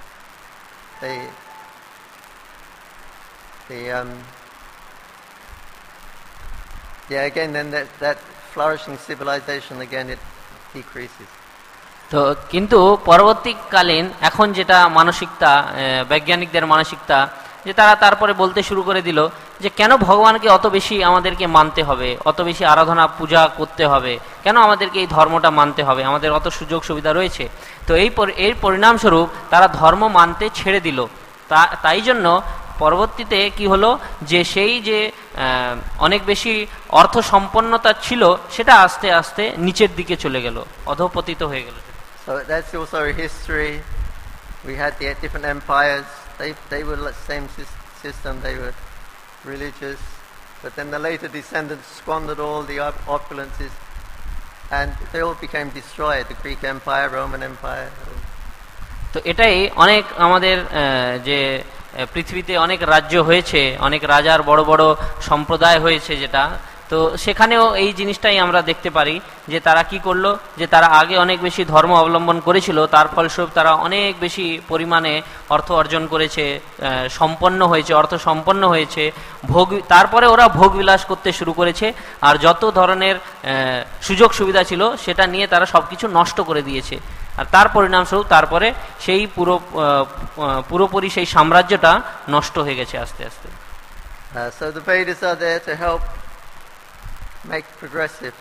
then that flourishing civilization again, it decreases. তো কিন্তু পরবর্তীকালীন এখন যেটা মানসিকতা, বৈজ্ঞানিকদের মানসিকতা, যে তারা তারপরে বলতে শুরু করে দিল যে কেন ভগবানকে অত বেশি আমাদেরকে মানতে হবে, অত বেশি আরাধনা পূজা করতে হবে, কেন আমাদেরকে এই ধর্মটা মানতে হবে, আমাদের অত সুযোগ সুবিধা রয়েছে। তো এর পরিণামস্বরূপ তারা ধর্ম মানতে ছেড়ে দিল। তাই জন্য পরবর্তীতে কি হলো যে সেই যে অনেক বেশি অর্থ সম্পন্নতা ছিল সেটা আস্তে আস্তে নিচের দিকে চলে গেল, অধঃপতিত হয়ে গেল। So that's also history. We had the different empires. They were the same system. They were religious, but then the later descendants squandered all the opulences, and they all became destroyed. The Greek Empire, Roman Empire. তো এটাই অনেক আমাদের যে পৃথিবীতে অনেক রাজ্য হয়েছে, অনেক রাজার বড় বড় সম্প্রদায় হয়েছে, যেটা তো সেখানেও এই জিনিসটাই আমরা দেখতে পারি যে তারা কি করলো, যে তারা আগে অনেক বেশি ধর্ম অবলম্বন করেছিল, তার ফলস্বরূপ তারা অনেক বেশি পরিমাণে অর্থ অর্জন করেছে, সম্পন্ন হয়েছে, অর্থ সম্পন্ন হয়েছে, তারপরে ওরা ভোগ বিলাস করতে শুরু করেছে, আর যত ধরনের সুযোগ সুবিধা ছিল সেটা নিয়ে তারা সবকিছু নষ্ট করে দিয়েছে। আর তার পরিণামস্বরূপ তারপরে সেই পুরোপুরি সেই সাম্রাজ্যটা নষ্ট হয়ে গেছে আস্তে আস্তে। So the Vedas are there to help make progressive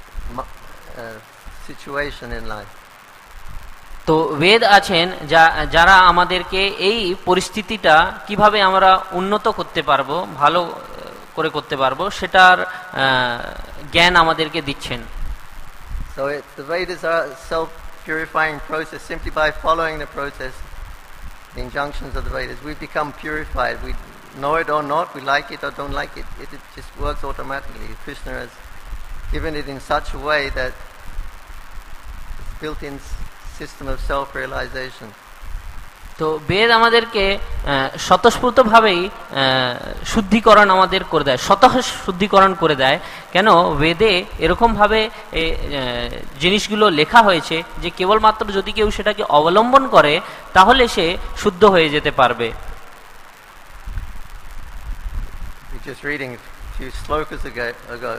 situation in life. তো বেদ আছেন যারা আমাদেরকে এই পরিস্থিতিটা কিভাবে আমরা উন্নত করতে পারবো, ভালো করে করতে পারবো, সেটার জ্ঞান আমাদেরকে দিচ্ছেন। So the Vedas are self-purifying process. Simply by following the process, the injunctions of the Vedas, we become purified. We know it or not, we like it or don't like it, it just works automatically. Krishna has given it in such a way that it's built-in system of self-realization. তো বেদ আমাদেরকে স্বতঃস্ফূর্তভাবেই শুদ্ধিকরণ আমাদের করে দেয়, স্বতঃ শুদ্ধিকরণ করে দেয়। কেন? বেদে এরকমভাবে জিনিসগুলো লেখা হয়েছে যে কেবলমাত্র যদি কেউ সেটাকে অবলম্বন করে তাহলে সে শুদ্ধ হয়ে যেতে পারবে। Just reading a few slokas ago,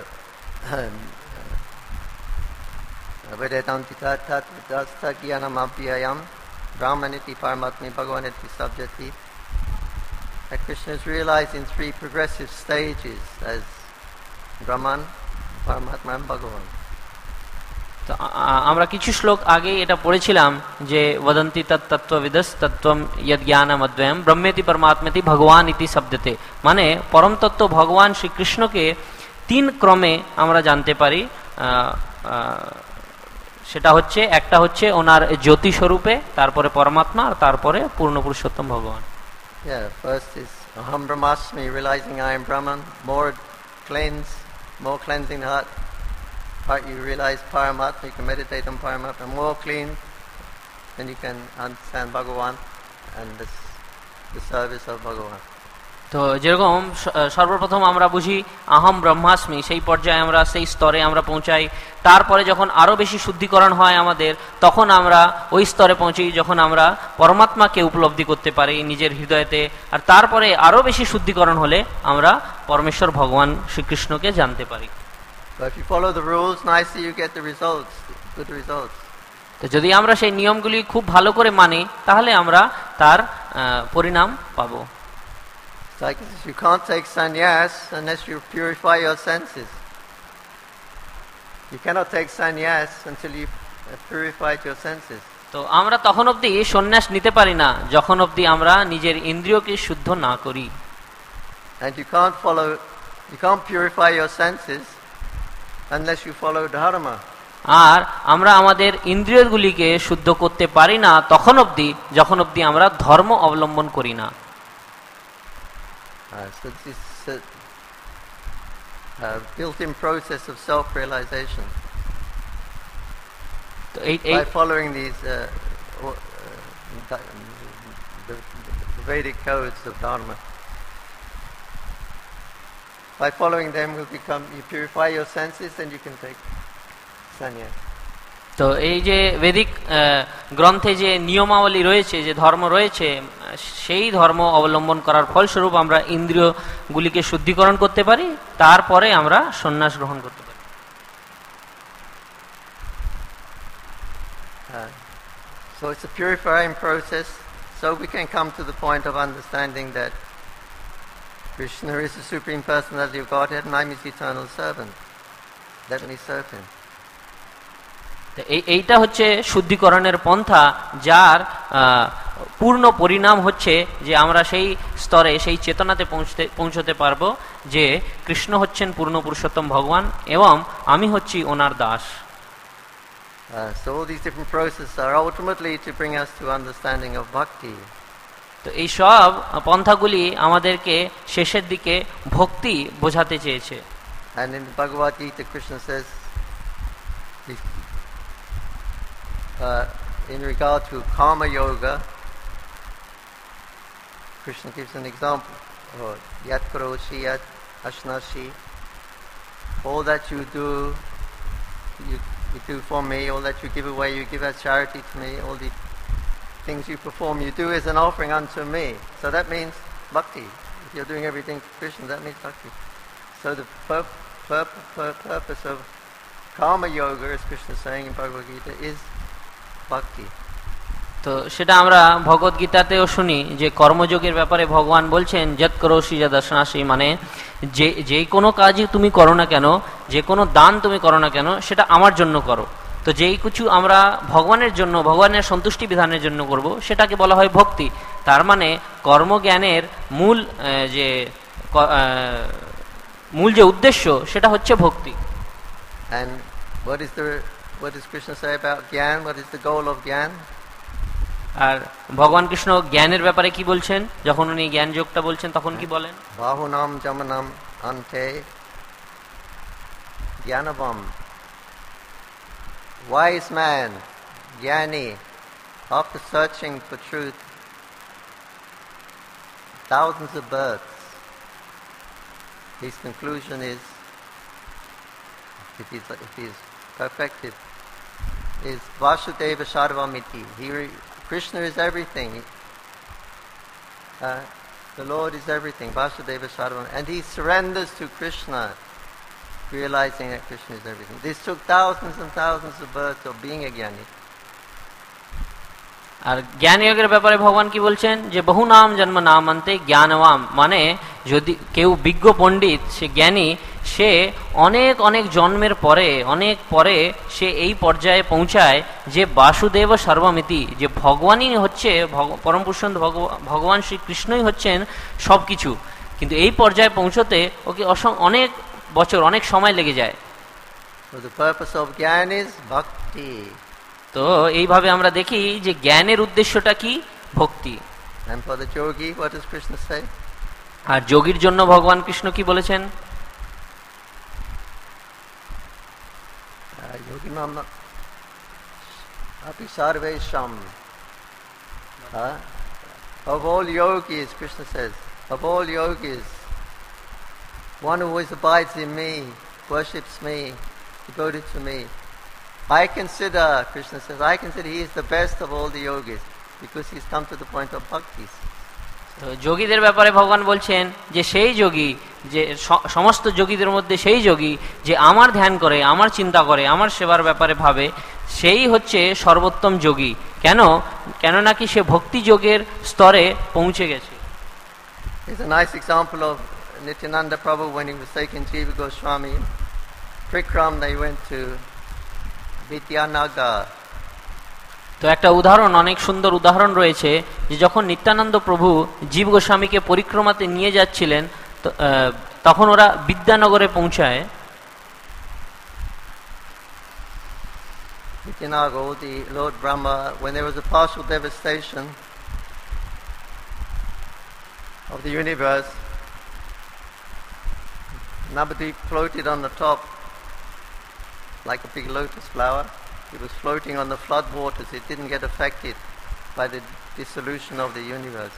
Vedanti tattva jnanam abhyayam brahmaniti paramatmi bhagavaniti sabjati, that Krishna is realized in three progressive stages as Brahman, Paramatma and Bhagavan. তো আমরা কিছু শ্লোক আগে এটা পড়েছিলাম যে বদন্তি তত্ত্ববিদস তত্ত্বম ইয়দ জ্ঞানম অদ্বয়ম ব্রহ্মেতি পরমাত্মেতি ভগবান ইতি শব্দতে, মানে পরম তত্ত্ব ভগবান শ্রীকৃষ্ণকে তিন ক্রমে আমরা জানতে পারি। সেটা হচ্ছে, একটা হচ্ছে ওনার জ্যোতি স্বরূপে, তারপরে পরমাত্মা, আর তারপরে পূর্ণ পুরুষোত্তম ভগবান। Yeah, first is aham brahmasmi, realizing I am Brahman, more cleansing the heart. You realize Paramatma, you can meditate on Paramatma, more clean, then you can understand Bhagavan and the service of Bhagavan. তো যেরকম সর্বপ্রথম আমরা বুঝি আহম ব্রহ্মাস্মি, সেই পর্যায়ে আমরা সেই স্তরে আমরা পৌঁছাই। তারপরে যখন আরো বেশি শুদ্ধিকরণ হয় আমাদের, তখন আমরা ওই স্তরে পৌঁছি যখন আমরা পরমাত্মাকে উপলব্ধি করতে পারি নিজের হৃদয়তে। আর তারপরে আরো বেশি শুদ্ধিকরণ হলে আমরা পরমেশ্বর ভগবান শ্রীকৃষ্ণকে জানতে পারি। So if you follow the rules nicely, you get the results, good results. তো যদি আমরা সেই নিয়মগুলি খুব ভালো করে মানি, তাহলে আমরা তার পরিণাম পাবো। It's like you can't take sannyas unless you purify your senses. You cannot take sannyas until you have purified your senses. তো আমরা তখন অবধি সন্ন্যাস নিতে পারি না যখন অবধি আমরা নিজের ইন্দ্রিয়কে শুদ্ধ না করি। And you can't purify your senses unless you follow dharma. আর আমরা আমাদের ইন্দ্রিয়গুলিকে শুদ্ধ করতে পারি না তখন অবধি যখন অবধি আমরা ধর্ম অবলম্বন করি না। So this is a built-in process of self-realization. By following these the Vedic codes of dharma. By following them, you purify your senses, and you can take sannyas. তো এই যে বেদিক গ্রন্থে যে নিয়মাবলী রয়েছে, যে ধর্ম রয়েছে, সেই ধর্ম অবলম্বন করার ফলস্বরূপ আমরা ইন্দ্রিয়গুলিকে শুদ্ধিকরণ করতে পারি, তারপরে আমরা সন্ন্যাস গ্রহণ করতে পারি। So it's a purifying process, so we can come to the point of understanding that Krishna is the Supreme Personality of Godhead and I'm His eternal servant. Let me serve Him. এইটা হচ্ছে শুদ্ধিকরণের পন্থা, যার পূর্ণ পরিণাম হচ্ছে যে আমরা সেই স্তরে, সেই চেতনাতে পৌঁছতে পারবো যে কৃষ্ণ হচ্ছেন পূর্ণ পুরুষোত্তম ভগবান এবং আমি হচ্ছি ওনার Das. So all these different processes are ultimately to bring us to understanding of bhakti. তো এই সব পন্থাগুলি আমাদেরকে শেষের দিকে ভক্তি বোঝাতে চেয়েছে। And in the Bhagavad Gita, Krishna says, in regard to karma yoga, Krishna gives an example. Yat karoshi yat ashnashi. All that you do, you do for me. All that you give away, you give as charity to me. All the things you perform, you do as an offering unto me. So that means bhakti. If you're doing everything for Krishna, that means bhakti. So the purpose of karma yoga, as Krishna is saying in Bhagavad Gita, is bhakti. তো সেটা আমরা ভগবদ গীতাতেও শুনি যে কর্মযোগের ব্যাপারে ভগবান বলছেন যৎ করোষি যদর্শনাসি, মানে যে কোনো কাজই তুমি করো না কেন, যে কোনো দান তুমি করো না কেন, সেটা আমার জন্য করো। তো যেই কিছু আমরা ভগবানের জন্য, ভগবানের সন্তুষ্টি বিধানের জন্য করব, সেটাকে বলা হয় ভক্তি। তার মানে কর্মজ্ঞানের মূল যে উদ্দেশ্য, সেটা হচ্ছে ভক্তি। And what does Krishna say about Gyan? What is the goal of Gyan? আর ভগবান কৃষ্ণ জ্ঞানের ব্যাপারে কি বলছেন? যখন উনি জ্ঞান যোগটা বলছেন তখন কি বলেন? Bahunam jamanam ante Gyanavam. Wise man, Jnani, after searching for truth, thousands of births, his conclusion is, if he's perfected, is Vasudeva Sarvamiti. Krishna is everything. The Lord is everything. Vasudeva Sarvam. And he surrenders to Krishna, realizing that Krishna is everything. This took thousands and thousands of births of being a Jnani. আর জ্ঞান যোগের ব্যাপারে ভগবান কি বলছেন? যে বহু নাম জন্ম নামান্তে জ্ঞানবাম, মানে যদি কেউ বিজ্ঞ পণ্ডিত, সে জ্ঞানী, সে অনেক অনেক জন্মের পরে, অনেক পরে সে এই পর্যায়ে পৌঁছায় যে বাসুদেব সর্বমিতি, যে ভগবানই হচ্ছে, পরম পুরুষ ভগবান শ্রীকৃষ্ণই হচ্ছেন সব কিছু। কিন্তু এই পর্যায়ে পৌঁছতে ওকে অনেক বছর, অনেক সময় লেগে যায়। So the purpose of Gyan is bhakti. তো এইভাবে আমরা দেখি যে জ্ঞানের উদ্দেশ্যটা কি? ভক্তি। And for the yogi, what does Krishna say? আর যোগীর জন্য ভগবান কৃষ্ণ কি বলেছেন? Yoginam api sarvesham. Of all yogis, Krishna says, of all yogis, one who always abides in me, worships me, devoted to me. I consider, Krishna says, I consider he is the best of all the yogis because he's come to the point of bhakti. তো যোগীদের ব্যাপারে ভগবান বলছেন যে সেই যোগী, যে সমস্ত যোগীদের মধ্যে সেই যোগী যে আমার ধ্যান করে, আমার চিন্তা করে, আমার সেবার ব্যাপারে ভাবে, সেই হচ্ছে সর্বোত্তম যোগী। কেন নাকি সে ভক্তি যোগের স্তরে পৌঁছে গেছে। It's a nice example of Nityananda Prabhu when he was taking Jiva Goswami. Trikram, they went to Vidyanagar. তো একটা উদাহরণ, অনেক সুন্দর উদাহরণ রয়েছে যে যখন নিত্যানন্দ প্রভু জীব গোস্বামীকে পরিক্রমাতে নিয়ে যাচ্ছিলেন তখন ওরা বিদ্যানগরে পৌঁছায়। Vidyanagar, the Lord Brahma, when there was a partial devastation of the universe, Navadvip floated on the top like a big lotus flower. It was floating on the flood waters. It didn't get affected by the dissolution of the universe.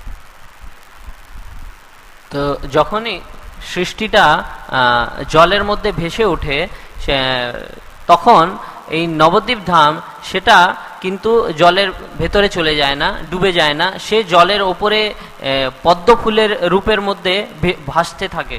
তো যখনই সৃষ্টিটা জলের মধ্যে ভেসে ওঠে তখন এই নবদ্বীপ ধাম সেটা কিন্তু জলের ভেতরে চলে যায় না, ডুবে যায় না, সে জলের ওপরে পদ্ম ফুলের রূপের মধ্যে ভাসতে থাকে।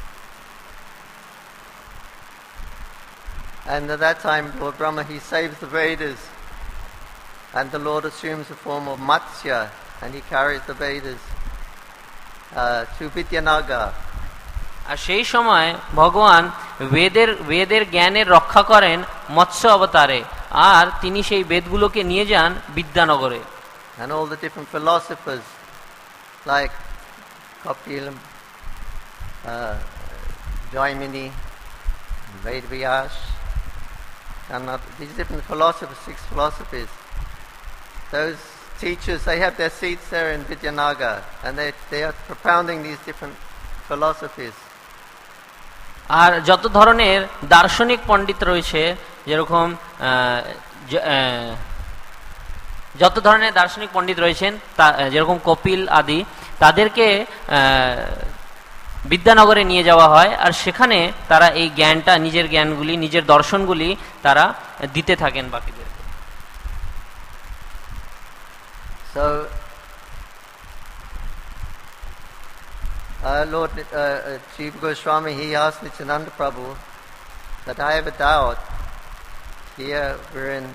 And at that time, Lord Brahma, he saves the Vedas, and the Lord assumes the form of Matsya, and he carries the Vedas to Vidyanagar. আর সেই সময় ভগবান বেদের জ্ঞানের রক্ষা করেন মৎস্য অবতারে, আর তিনি সেই বেদগুলোকে নিয়ে যান বিদ্যানগরে। And all the different philosophers like Kapil, Jaimini, Vedvyas, and these different philosophers, 6 philosophies, those teachers, they have their seats there in Vidyanagar, and they are propounding these different philosophies. আর যত ধরনের দার্শনিক পণ্ডিত রয়েছে, যেরকম যত ধরনের দার্শনিক পণ্ডিত রয়েছেন যেরকম কপিল আদি, তাদেরকে বিদ্যানগরে নিয়ে যাওয়া হয়, আর সেখানে তারা এই জ্ঞানটা, নিজের জ্ঞানগুলি, নিজের দর্শনগুলি তারা দিতে থাকেন বাকিদের। So Lord Jiva Goswami, he asked Nityananda Prabhu that I have a doubt. Here we're in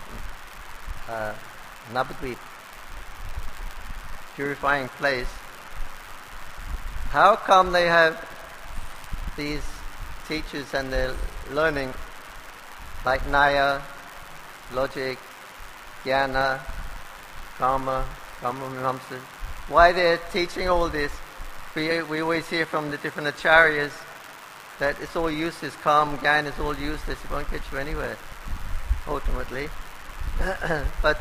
Navadvip, purifying place. How come they have these teachers and they're learning like Naya, logic, Jnana, Karma, Mimamsa? Why they're teaching all this? We always hear from the different acharyas that it's all useless, Karma, Jnana is all useless, it won't get you anywhere, ultimately. But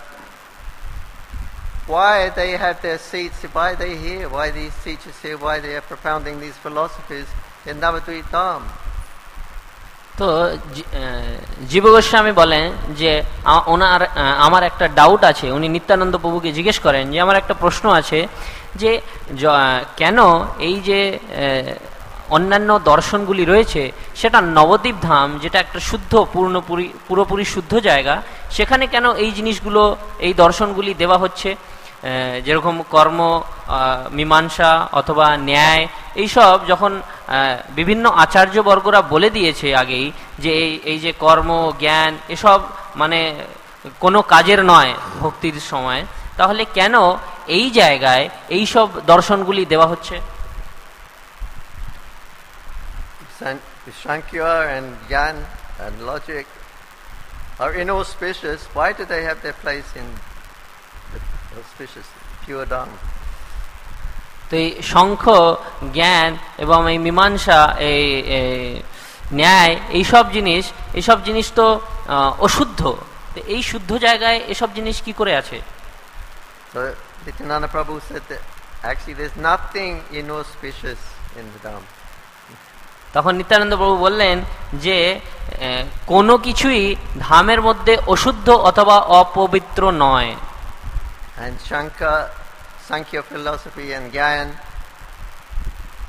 why they have their seats, why they here, why these teachers here, why they are propounding these philosophies in Navadvip Dham? তো জীব গোস্বামী বলেন যে আমার একটা ডাউট আছে। উনি নিত্যানন্দ প্রভুকে জিজ্ঞেস করেন যে আমার একটা প্রশ্ন আছে যে কেন এই যে অন্যান্য দর্শনগুলি রয়েছে সেটা নবদ্বীপ ধাম, যেটা একটা শুদ্ধ পুরোপুরি শুদ্ধ জায়গা, সেখানে কেন এই জিনিসগুলো, এই দর্শনগুলি দেওয়া হচ্ছে? যেরকম কর্ম মীমাংসা অথবা ন্যায়, এইসব যখন বিভিন্ন আচার্যবর্গরা বলে দিয়েছে আগেই যে এই যে কর্ম জ্ঞান এসব মানে কোনো কাজের নয় ভক্তির সময়, তাহলে কেন এই জায়গায় এই সব দর্শনগুলি দেওয়া হচ্ছে? Sankhya and Jnana and logic are inauspicious. Why do they have their place in the auspicious pure Dharma? তো এই সংখ্য, জ্ঞান এবং এই মীমাংসা, এই ন্যায়, এইসব জিনিস তো অশুদ্ধ। তো এই শুদ্ধ জায়গায় এসব জিনিস কি করে আছে? So Nityananda Prabhu said that actually there's nothing inauspicious in the Dharma. তখন নিত্যানন্দ প্রভু বললেন যে কোনো কিছুই ধামের মধ্যে অশুদ্ধ অথবা অপবিত্র নয়। And Sankhya philosophy and Jnana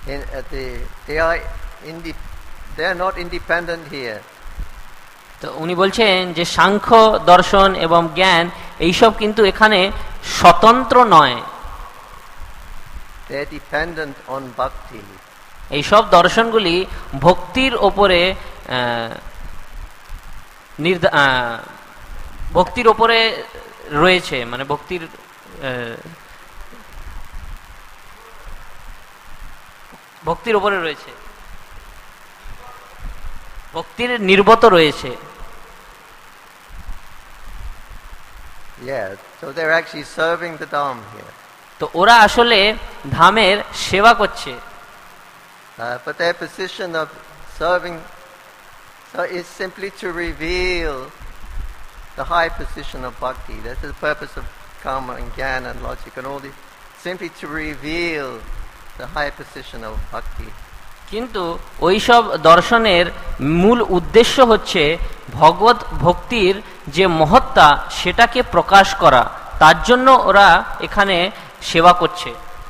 they are not independent here. তো উনি বলছেন যে সাংখ্য দর্শন এবং জ্ঞান এইসব কিন্তু এখানে স্বতন্ত্র নয়, They are dependent on bhakti. এইসব দর্শনগুলি ভক্তির ওপরে ভক্তির ওপরে রয়েছে, মানে ভক্তির ওপরে রয়েছে, ভক্তির নির্বত রয়েছে। Yeah, so they're actually serving the Dham here. তো ওরা আসলে ধামের সেবা করছে। But their position of serving is simply to reveal the high position of bhakti. That's the purpose of karma and jnana and logic and all this. Simply to reveal the high position of bhakti. কিন্তু ওইসব দর্শনের মূল উদ্দেশ্য হচ্ছে ভগবত ভক্তির যে মহত্তা সেটাকে প্রকাশ করা, তার জন্য ওরা এখানে সেবা করছে।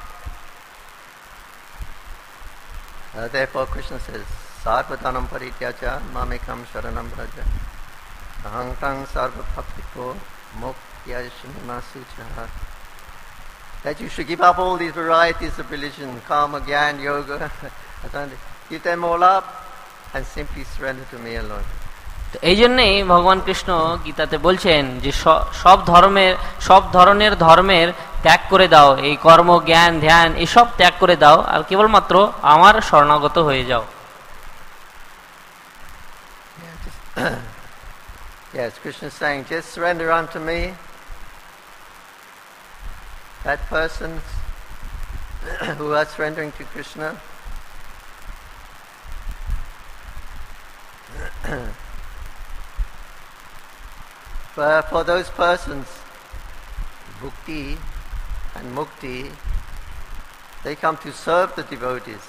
Therefore Krishna says, Sarvadanam parityaja mamekam sharanam vraja aham tang sarva bhaktiko mokyashima suchaha. That you should give up all these varieties of religion, karma, jnana, yoga, give them all up and simply surrender to me alone. তো এই জন্যই ভগবান কৃষ্ণ গীতাতে বলছেন যে সব ধরনের ধর্মের ত্যাগ করে দাও, এই কর্ম, জ্ঞান, ধ্যান এসব ত্যাগ করে দাও আর কেবলমাত্র আমার শরণাগত হয়ে যাও। Yes, Krishna is saying, just surrender unto me. That person who are surrendering to Krishna, for those persons, bhukti and mukti, they come to serve the devotees.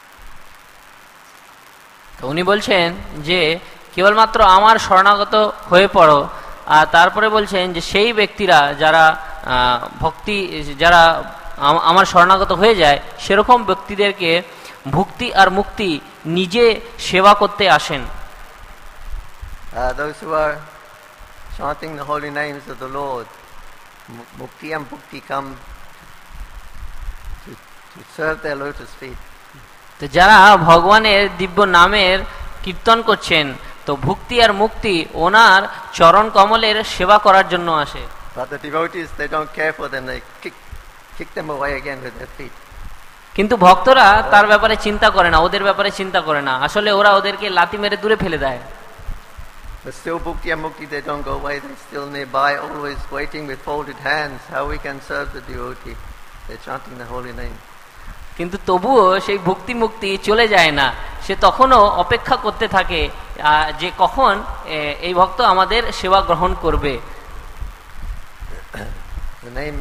তো উনি বলছেন যে কেবলমাত্র আমার শরণাগত হয়ে পড়ো, আর তারপরে বলছেন যে সেই ব্যক্তিরা যারা যারা আমার শরণাগত হয়ে যায় সেরকম ব্যক্তিদেরকে ভক্তি আর মুক্তি নিজে সেবা করতে আসেন। Those who are chanting the holy names of the Lord, mukti and bhukti come to serve their lotus feet. তো যারা ভগবানের দিব্য নামের কীর্তন করছেন, তো ভক্তি আর মুক্তি ওনার চরণ কমলের সেবা করার জন্য আসে। But the devotees, they don't care for them, they kick them away again with their feet. কিন্তু ভক্তরা তার ব্যাপারে চিন্তা করে না, ওদের ব্যাপারে চিন্তা করে না, আসলে ওরা ওদেরকে লাথি মেরে দূরে ফেলে দেয়। But still bhukti and mukti, they don't go away, they're still nearby, always waiting with folded hands, how we can serve the devotee. They're chanting the holy name. কিন্তু তবুও সেই ভক্তি মুক্তি চলে যায় না, সে তখনও অপেক্ষা করতে থাকে যে কখন এই ভক্ত আমাদের সেবা গ্রহণ করবে। The name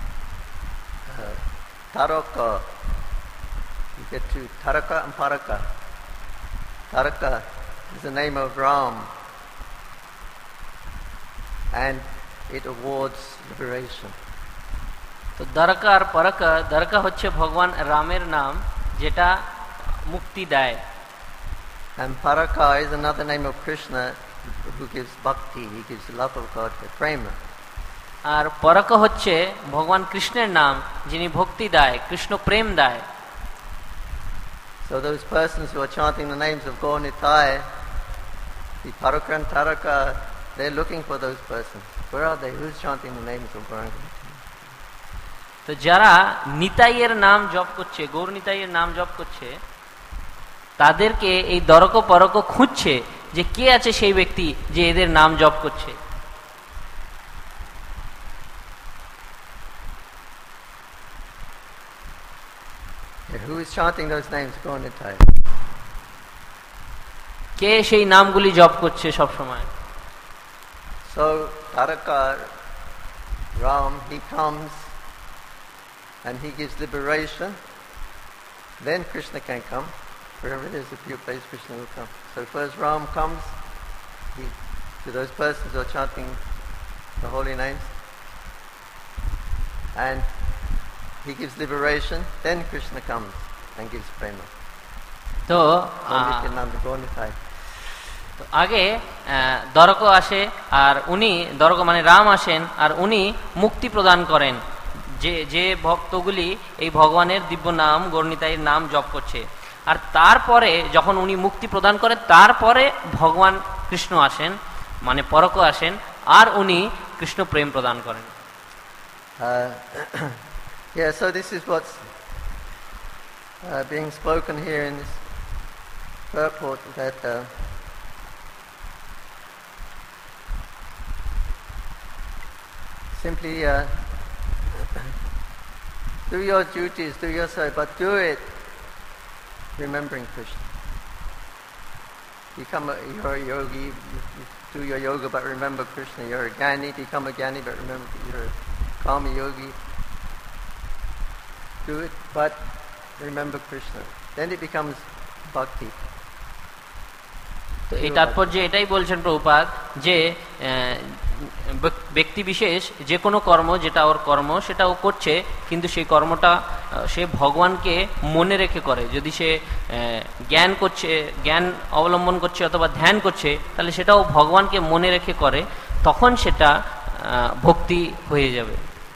Taraka, you get to Taraka and Paraka. Taraka is the name of Ram, and it awards liberation. তো দ্বারকা আর পরকা, দ্বারকা হচ্ছে ভগবান রামের নাম যেটা মুক্তি দেয়, and Paraka is another name of Krishna who gives bhakti, he gives the love of God, the prema. আর পরকা হচ্ছে ভগবান কৃষ্ণের নাম যিনি ভক্তি দেয়, কৃষ্ণ প্রেম দেয়। So those persons who are chanting the names of Gaur Nitai, the Paraka and Taraka, they're looking for those persons. Where are they? Who's chanting the names of Gaur Nitai? তো যারা নিতাইয়ের নাম জপ করছে, গৌর নিতাইয়ের নাম জপ করছে, তাদেরকে এই দরক পরক খুঁজছে যে কে আছে সেই ব্যক্তি যে এদের নাম জপ করছে। Who is chanting those names? Gaur Nitai. কে সেই নামগুলি জপ করছে সব সময়? So Taraka Ram, he comes and he gives liberation, then Krishna can come. Wherever there's a pure place, Krishna will come. So first Ram comes to those persons who are chanting the holy names, and he gives liberation, then Krishna comes. and gives prema. তো আগে দরক আসে আর উনি দরক মানে রাম আসেন আর উনি মুক্তি প্রদান করেন যে ভক্তগুলি এই ভগবানের দিব্য নাম গৌরনিতাইয়ের নাম জপ করছে। আর তারপরে যখন উনি মুক্তি প্রদান করেন তারপরে ভগবান কৃষ্ণ আসেন মানে পরক আসেন আর উনি কৃষ্ণ প্রেম প্রদান করেন। Yeah, so this is what's being spoken here in this purport, that simply do your duties, do your service, but do it remembering Krishna. You're a yogi, you do your yoga but remember Krishna. You're a jnani, become a jnani but remember you're a karma yogi. Do it but remember Krishna. Then it becomes bhakti. তো এই তাৎপর্য এটাই বলছেন প্রভুপাদ যে ব্যক্তি বিশেষ যে কোনো কর্ম যেটা ওর কর্ম সেটা ও করছে কিন্তু সেই কর্মটা সে ভগবানকে মনে রেখে করে। যদি সে জ্ঞান করছে জ্ঞান অবলম্বন করছে অথবা ধ্যান করছে তাহলে সেটাও ভগবানকে মনে রেখে করে তখন সেটা ভক্তি হয়ে যাবে।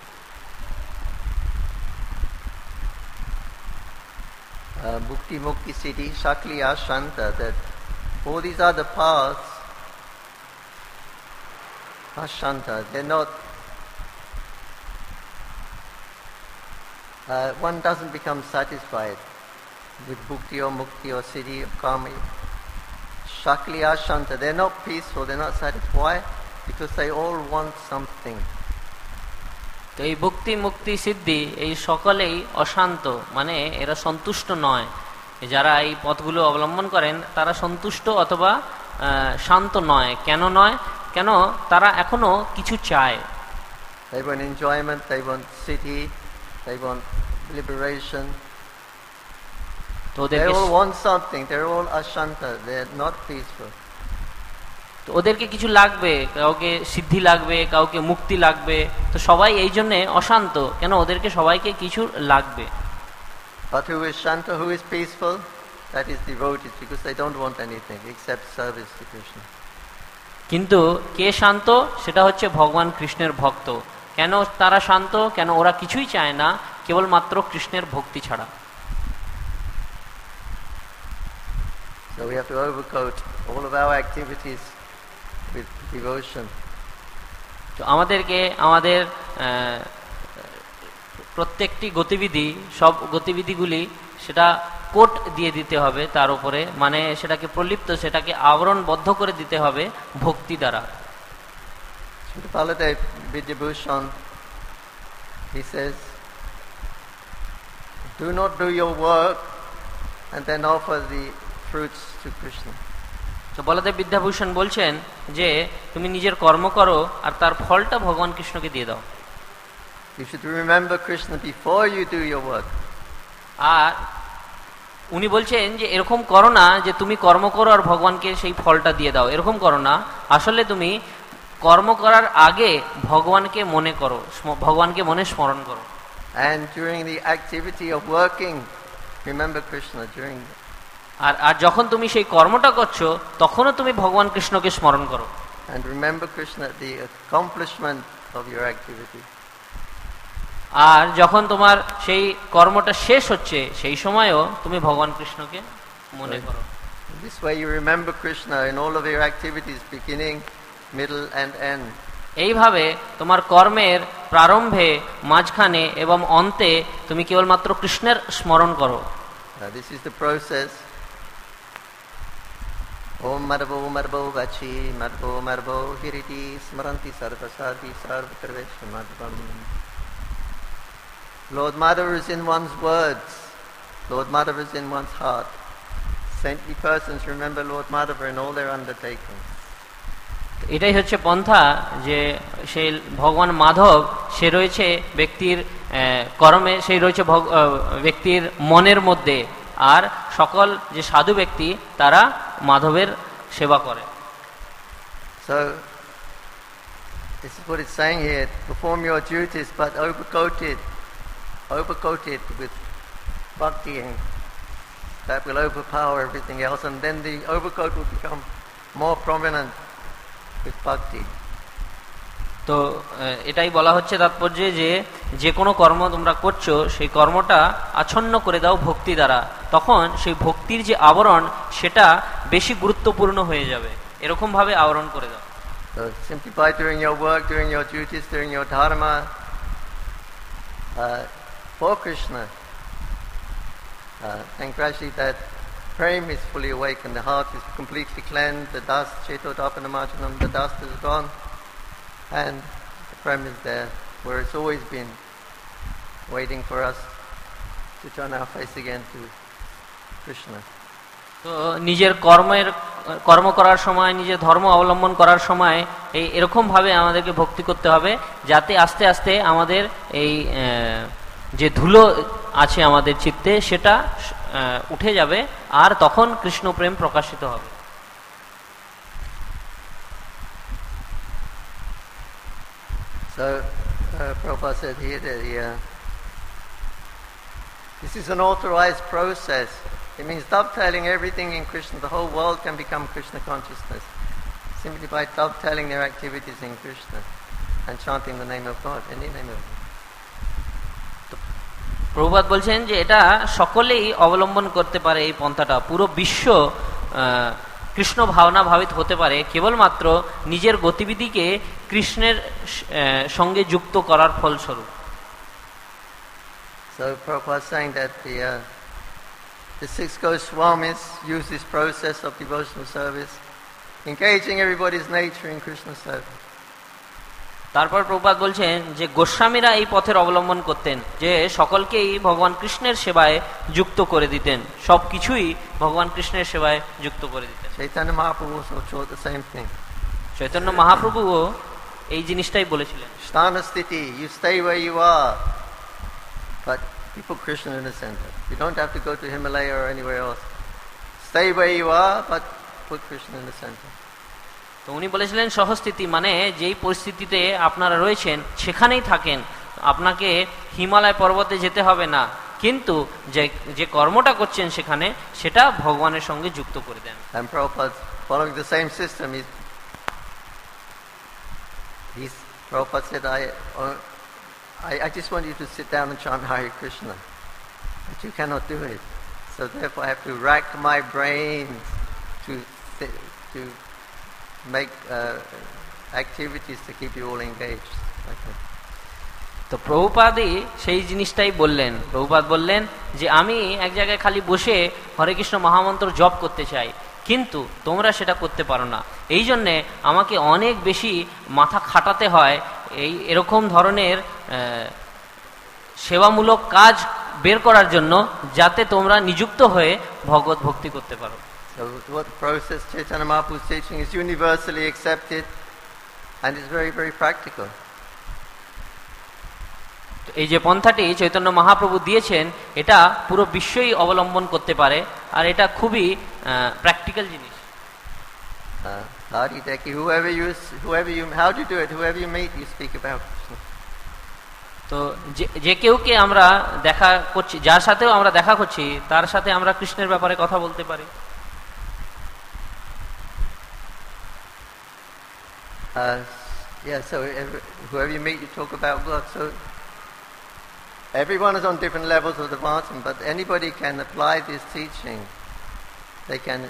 Bhukti Mukti Siddhi Shakli Ashanta, that all these other paths Ashanta, they're not one doesn't become satisfied with Bhukti or Mukti or Siddhi or Karma. Shakli Ashanta, they're not peaceful, they're not satisfied. Why? Because they all want something. তো এই ভক্তি মুক্তি সিদ্ধি এই সকলেই অশান্ত মানে এরা সন্তুষ্ট নয়। যারা এই পথগুলো অবলম্বন করেন তারা সন্তুষ্ট অথবা শান্ত নয়। কেন নয়? কেন তারা এখনো কিছু চায়। They want enjoyment, they want siddhi, they want liberation. They all want something, they're all ashanta, they're not peaceful. তো ওদেরকে কিছু লাগবে, কাউকে সিদ্ধি লাগবে, কাউকে মুক্তি লাগবে, তো সবাই এই জন্যে অশান্ত। কেন? ওদেরকে সবাইকে কিছু লাগবে। But who is shanta, who is peaceful? That is devotees, because they don't want anything except service to Krishna. কিন্তু কে শান্ত? সেটা হচ্ছে ভগবান কৃষ্ণের ভক্ত। কেন তারা শান্ত? কেন ওরা কিছুই চায় না কেবলমাত্র কৃষ্ণের ভক্তি ছাড়া। So we have to overcoat all of our activities with devotion. তো আমাদেরকে আমাদের প্রত্যেকটি গতিবিধি সব গতিবিধিগুলি সেটা কোট দিয়ে দিতে হবে তার উপরে, মানে সেটাকে প্রলিপ্ত সেটাকে আবরণবদ্ধ করে দিতে হবে ভক্তি দ্বারা। Baladev Vidyabhushan, he says, do not do your work and then offer the fruits to Krishna. তো বলদেব বিদ্যাভূষণ বলছেন যে তুমি নিজের কর্ম করো আর তার ফলটা ভগবান কৃষ্ণকে দিয়ে দাও। You should remember Krishna before you do your work. আর উনি বলছেন যে এরকম করো না যে তুমি কর্ম করো আর ভগবানকে সেই ফলটা দিয়ে দাও, এরকম করো না। আসলে তুমি কর্ম করার আগে ভগবানকে মনে করো, ভগবানকে মনে স্মরণ করো। And during the activity of working, remember Krishna during আর যখন তুমি সেই কর্মটা করছো তখনও তুমি ভগবান কৃষ্ণকে স্মরণ করো। And remember Krishna at the accomplishment of your activity. আর যখন তোমার সেই কর্মটা শেষ হচ্ছে সেই সময়ও তুমি ভগবান কৃষ্ণকে মনে করো। This way you remember Krishna in all of your activities, beginning, middle and end. এইভাবে তোমার কর্মের প্রারম্ভে, মাঝখানে এবং অন্তে তুমি কেবলমাত্র কৃষ্ণের স্মরণ করো। This is the process. Om Madhavo Madhavo Vachi Madhavo Madhavo Hiriti Smaranti Sarvasadi Sarvakarvesha Madhavam. Lord Madhava is in one's words. Lord Madhava is in one's heart. Saintly persons remember Lord Madhava in all their undertakings. এটাই হচ্ছে পন্থা যে সেই ভগবান মাধব সে রয়েছে ব্যক্তির কর্মে, সেই রয়েছে ব্যক্তির মনের মধ্যে, আর সকল যে সাধু ব্যক্তি তারা মাধবের সেবা করে। So this is what it's saying here: perform your duties, but overcoat it with bhakti and that will overpower everything else, and then the overcoat will become more prominent with bhakti. তো এটাই বলা হচ্ছে তাৎপর্যে যে যে কোনো কর্ম তোমরা করছো সেই কর্মটা আচ্ছন্ন করে দাও ভক্তি দ্বারা, তখন সেই ভক্তির যে আবরণ সেটা বেশি গুরুত্বপূর্ণ হয়ে যাবে, এরকম ভাবে আবরণ করে দাও। So simply by doing your work, doing your duties, doing your dharma for Krishna, then gradually that prem is fully awakened, the heart is completely cleansed, the dust, chetodapanamarjanam, the dust is gone, and the prem is there, where it's always been, waiting for us to turn our face again to Krishna. তো নিজের কর্ম করার সময়, নিজের ধর্ম অবলম্বন করার সময় এরকম ভাবে আমাদেরকে ভক্তি করতে হবে যাতে আস্তে আস্তে আমাদের এই যে ধুলো আছে আমাদের চিত্তে সেটা উঠে যাবে, আর তখন কৃষ্ণ প্রেম প্রকাশিত হবে। So Prabhupada said here that this is an authorized process. It means dovetailing everything in Krishna. The whole world can become Krishna consciousness simply by dovetailing their activities in Krishna and chanting the name of God, any name of God. Prabhupada বলছেন যে এটা সকলেই অবলম্বন করতে পারে, এই পন্থাটা পুরো বিশ্ব কৃষ্ণ ভাবনা ভাবিত হতে পারে কেবলমাত্র নিজের গতিবিধিকে কৃষ্ণের সঙ্গে যুক্ত করার ফলস্বরূপ। So Prabhupada is saying that the six Goswamis use this process of devotional service, engaging everybody's nature in Krishna service. তারপর প্রভুপাদ বলছেন যে গোস্বামীরা এই পথের অবলম্বন করতেন, যে সকলকেই ভগবান কৃষ্ণের সেবায় যুক্ত করে দিতেন, সবকিছুই ভগবান কৃষ্ণের সেবায় যুক্ত করে দিতেন। Chaitanya Mahaprabhu also taught the same thing. Chaitanya মহাপ্রভুও এই জিনিসটাই বলেছিলেন। Sthana sthiti, you stay where you are, but you put Krishna in the center. You don't have to go to Himalaya or anywhere else. Stay where you are, but put Krishna in the center. তো উনি বলেছিলেন সহস্থিতি মানে যেই পরিস্থিতিতে আপনারা রয়েছেন সেখানেই থাকেন, আপনাকে হিমালয় পর্বতে যেতে হবে না, কিন্তু যে কর্মটা করছেন সেখানে সেটা ভগবানের সঙ্গে যুক্ত করে দেন। And Prabhupada, following the same system, Prabhupada said, I just want you to sit down and chant Hare Krishna, but you cannot do it. So therefore I have to rack my brains to make activities to keep you all engaged. Okay. তো প্রভুপাদই সেই জিনিসটাই বললেন। প্রভুপাদ বললেন যে আমি এক জায়গায় খালি বসে হরে কৃষ্ণ মহামন্ত্র জপ করতে চাই, কিন্তু তোমরা সেটা করতে পারো না, এই জন্যে আমাকে অনেক বেশি মাথা খাটাতে হয় এরকম ধরনের সেবামূলক কাজ বের করার জন্য, যাতে তোমরা নিযুক্ত হয়ে ভগবত ভক্তি করতে পারো। So what process Chaitanya Mahaprabhu is teaching is universally accepted and is very, very practical. এই যে পন্থাটি চৈতন্য মহাপ্রভু দিয়েছেন এটা পুরো বিশ্বই অবলম্বন করতে পারে, আর এটা খুবই প্র্যাকটিক্যাল জিনিস। How do you do it? Whoever you meet, you speak about Krishna. তো যে কেউকে আমরা দেখা করছি, যার সাথেও আমরা দেখা করছি, তার সাথে আমরা কৃষ্ণের ব্যাপারে কথা বলতে পারি। So whoever you meet, you talk about God. So everyone is on different levels of advancement, but anybody can apply this teaching. They can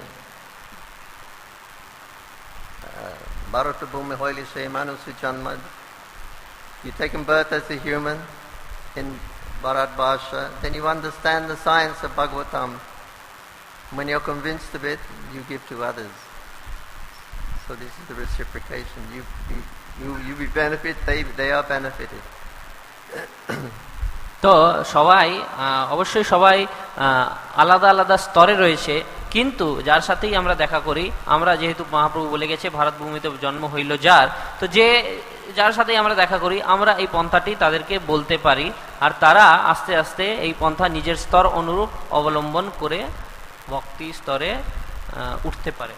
Bharata Bhumi Hoili Se Manusu Janma. You taken birth as a human in Bharat Bhasha, then you understand the science of Bhagavatam. When you're convinced of it, you give to others. So this is the reciprocation. You be benefit, they are benefited. তো সবাই অবশ্যই সবাই আলাদা আলাদা স্তরে রয়েছে, কিন্তু যার সাথেই আমরা দেখা করি, আমরা যেহেতু মহাপ্রভু বলে গেছে ভারত ভূমিতে জন্ম হইল যার, তো যার সাথেই আমরা দেখা করি আমরা এই পন্থাটি তাদেরকে বলতে পারি, আর তারা আস্তে আস্তে এই পন্থা নিজের স্তর অনুরূপ অবলম্বন করে ভক্তি স্তরে উঠতে পারে।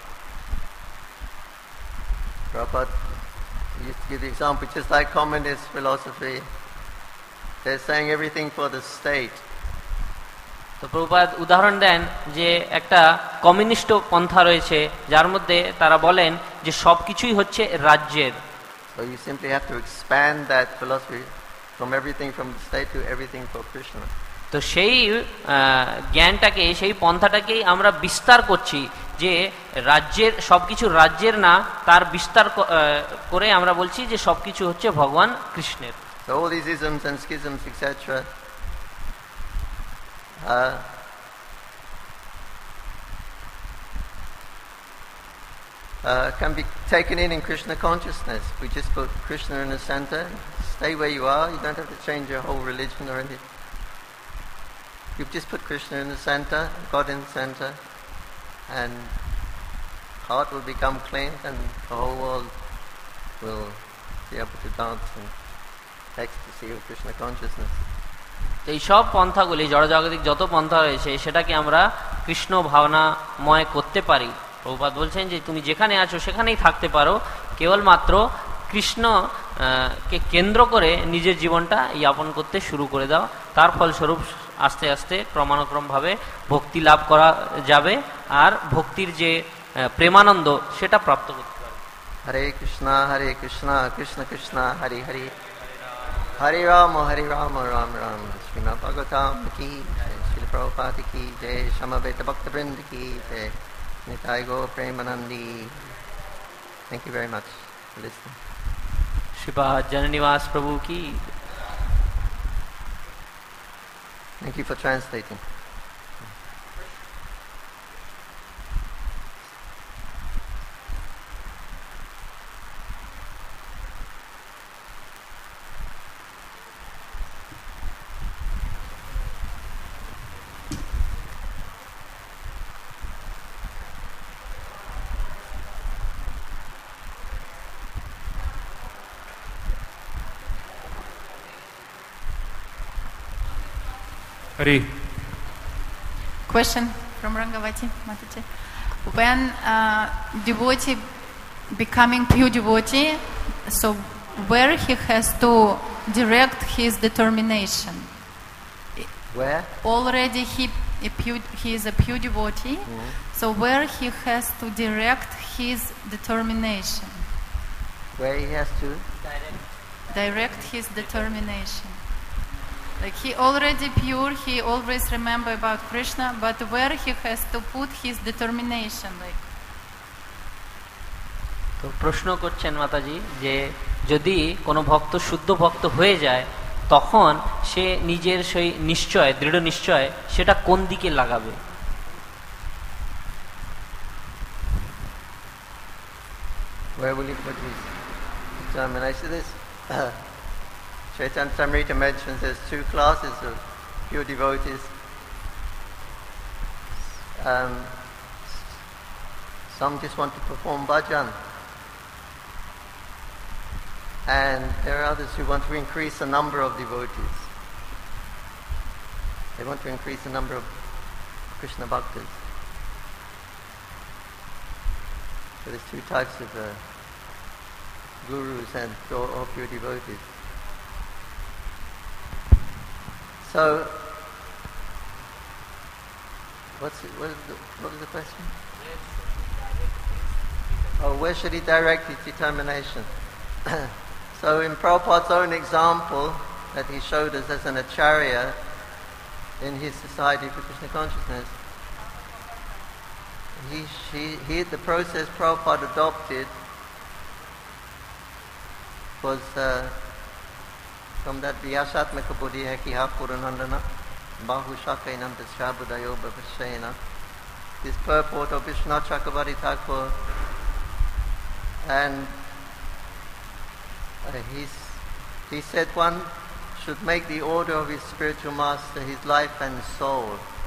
Prabhupada used to give the example, just like communist philosophy, they're saying everything for the state. তো প্রভুপাদ উদাহরণ দেন যে একটা কমিউনিস্ট পন্থা রয়েছে যার মধ্যে তারা বলেন যে সবকিছুই হচ্ছে রাজ্যের। So you simply have to expand that philosophy from everything from the state to everything for Krishna. তো সেই জ্ঞানটাকে, সেই পন্থাটাকেই আমরা বিস্তার করছি যে রাজ্যের সবকিছু রাজ্যের না, তার বিস্তার করে আমরা বলছি যে সবকিছু হচ্ছে ভগবান কৃষ্ণের। So all these isms and schisms, etc., can be taken in Krishna consciousness. We just put Krishna in the center, stay where you are, you don't have to change your whole religion or anything. You just put Krishna in the center, God in the center, and heart will become clean and the whole world will be able to dance in ecstasy of Krishna consciousness. এই সব পন্থাগুলি, জড়জাগতিক যত পন্থা রয়েছে, সেটাকে আমরা কৃষ্ণ ভাবনাময় করতে পারি। প্রভুপাদ বলছেন যে তুমি যেখানে আছো সেখানেই থাকতে পারো, কেবলমাত্র কৃষ্ণ কে কেন্দ্র করে নিজের জীবনটা যাপন করতে শুরু করে দাও। তার ফলস্বরূপ আস্তে আস্তে ক্রমানুক্রমভাবে ভক্তি লাভ করা যাবে আর ভক্তির যে প্রেমানন্দ সেটা প্রাপ্ত করতে পারবে। হরে কৃষ্ণ কৃষ্ণ কৃষ্ণ হরে হরে, হরে রাম রাম রাম। শ্রীমদ্ ভাগবতম কি জয়, শ্রীল প্রভুপাদ কি জয়, সমবেত ভক্তবৃন্দ কি জয়, Nitai Gour প্রেমানন্দী। Thank you very much for listening. Shripad जननिवास प्रभु की। Thank you for translating. Hari. Question from Rangavati Mataji. When devotee becoming pure devotee, so where he has to direct his determination? Where? Already he is a pure devotee, so where he has to direct his determination? Where he has to? Direct his determination. Like he already pure, he always remember about Krishna, but where he has to put his determination, like. তো প্রশ্ন করছেন মাতাজি যে যদি কোনো ভক্ত শুদ্ধ ভক্ত হয়ে যায় তখন সে নিজের সেই নিশ্চয়, দৃঢ় নিশ্চয় সেটা কোন দিকে লাগাবে? Where will he put his determination? This Chaitanya Charitamrita mentions there's two classes of pure devotees. Some just want to perform bhajan, and there are others who want to increase the number of devotees. They want to increase the number of Krishna bhaktas. So there's two types of gurus and or pure devotees. So, what was the question? Oh, where should he direct his determination? So in Prabhupada's own example that he showed us as an acharya in his Society for Krishna Consciousness, the process Prabhupada adopted was from that Vyasatmaka buddhi hai ki ha Puranandana Bahu Shakainanda Shabadayo Bhavashena. This purport of Vishwanath Chakravarti Thakur, and he said one should make the order of his spiritual master his life and soul.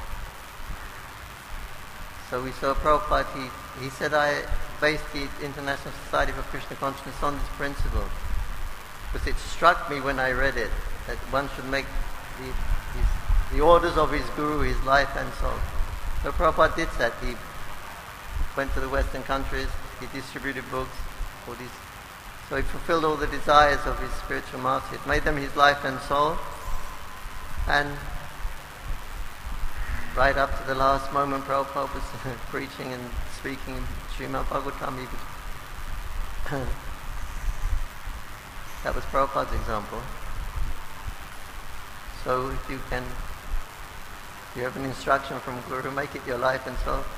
So we saw Prabhupada, he said, I based the International Society for Krishna Consciousness on this principle. Because it struck me when I read it, that one should make the orders of his guru his life and soul. So Prabhupada did that. He went to the Western countries, he distributed books, all these. So he fulfilled all the desires of his spiritual master. It made them his life and soul. And right up to the last moment Prabhupada was preaching and speaking Srimad Bhagavatam. That was Prabhupada's example. So if you have an instruction from Guru, make it your life and so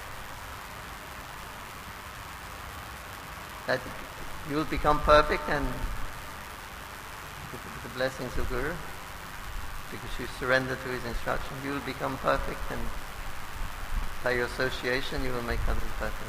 that you will become perfect, and with the blessings of Guru, because you surrender to his instruction, you will become perfect, and by your association you will make others perfect.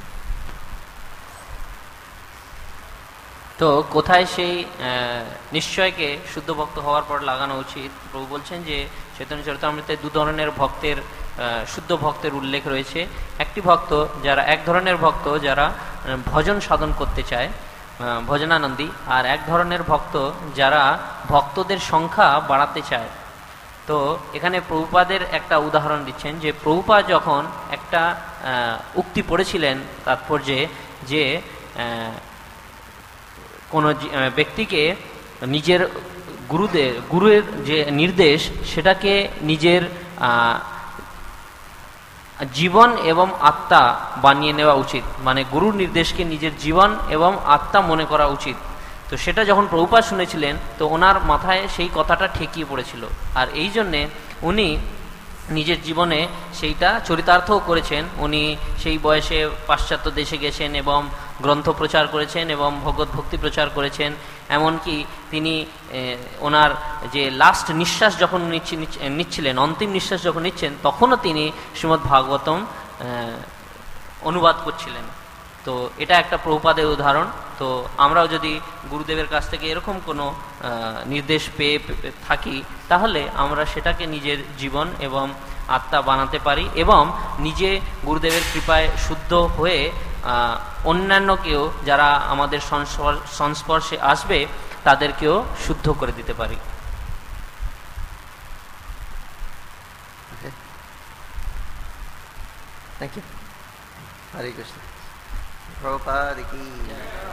তো কোথায় সেই নিশ্চয়কে শুদ্ধ ভক্ত হওয়ার পর লাগানো উচিত? প্রভু বলছেন যে চৈতন্য চরিতামৃতে দু ধরনের ভক্তের শুদ্ধ ভক্তের উল্লেখ রয়েছে। একটি ভক্ত যারা এক ধরনের ভক্ত যারা ভজন সাধন করতে চায়, ভজনানন্দী, আর এক ধরনের ভক্ত যারা ভক্তদের সংখ্যা বাড়াতে চায়। তো এখানে প্রভুপাদের একটা উদাহরণ দিচ্ছেন যে প্রভুপাদ যখন একটা উক্তি পড়েছিলেন তাৎপর্যে যে কোনো ব্যক্তিকে নিজের গুরুর যে নির্দেশ সেটাকে নিজের জীবন এবং আত্মা বানিয়ে নেওয়া উচিত, মানে গুরুর নির্দেশকে নিজের জীবন এবং আত্মা মনে করা উচিত। তো সেটা যখন প্রভুপাদ শুনেছিলেন তো ওনার মাথায় সেই কথাটা ঠেকিয়ে পড়েছিল, আর এই জন্যে উনি নিজের জীবনে সেইটা চরিতার্থও করেছেন। উনি সেই বয়সে পাশ্চাত্য দেশে গেছেন এবং গ্রন্থ প্রচার করেছেন এবং ভগবত ভক্তি প্রচার করেছেন। এমনকি তিনি ওনার যে লাস্ট নিঃশ্বাস যখন নিচ্ছিলেন, অন্তিম নিঃশ্বাস যখন নিচ্ছেন, তখনও তিনি শ্রীমদ্ ভাগবতম অনুবাদ করছিলেন। তো এটা একটা প্রভুপাদের উদাহরণ। তো আমরাও যদি গুরুদেবের কাছ থেকে এরকম কোনো নির্দেশ পেয়ে থাকি তাহলে আমরা সেটাকে নিজের জীবন এবং আত্মা বানাতে পারি এবং নিজে গুরুদেবের কৃপায় শুদ্ধ হয়ে অন্যান্যকেও যারা আমাদের সংস্পর্শে আসবে তাদেরকেও শুদ্ধ করে দিতে পারি। Thank you. Hare Krishna. Prabhupada ki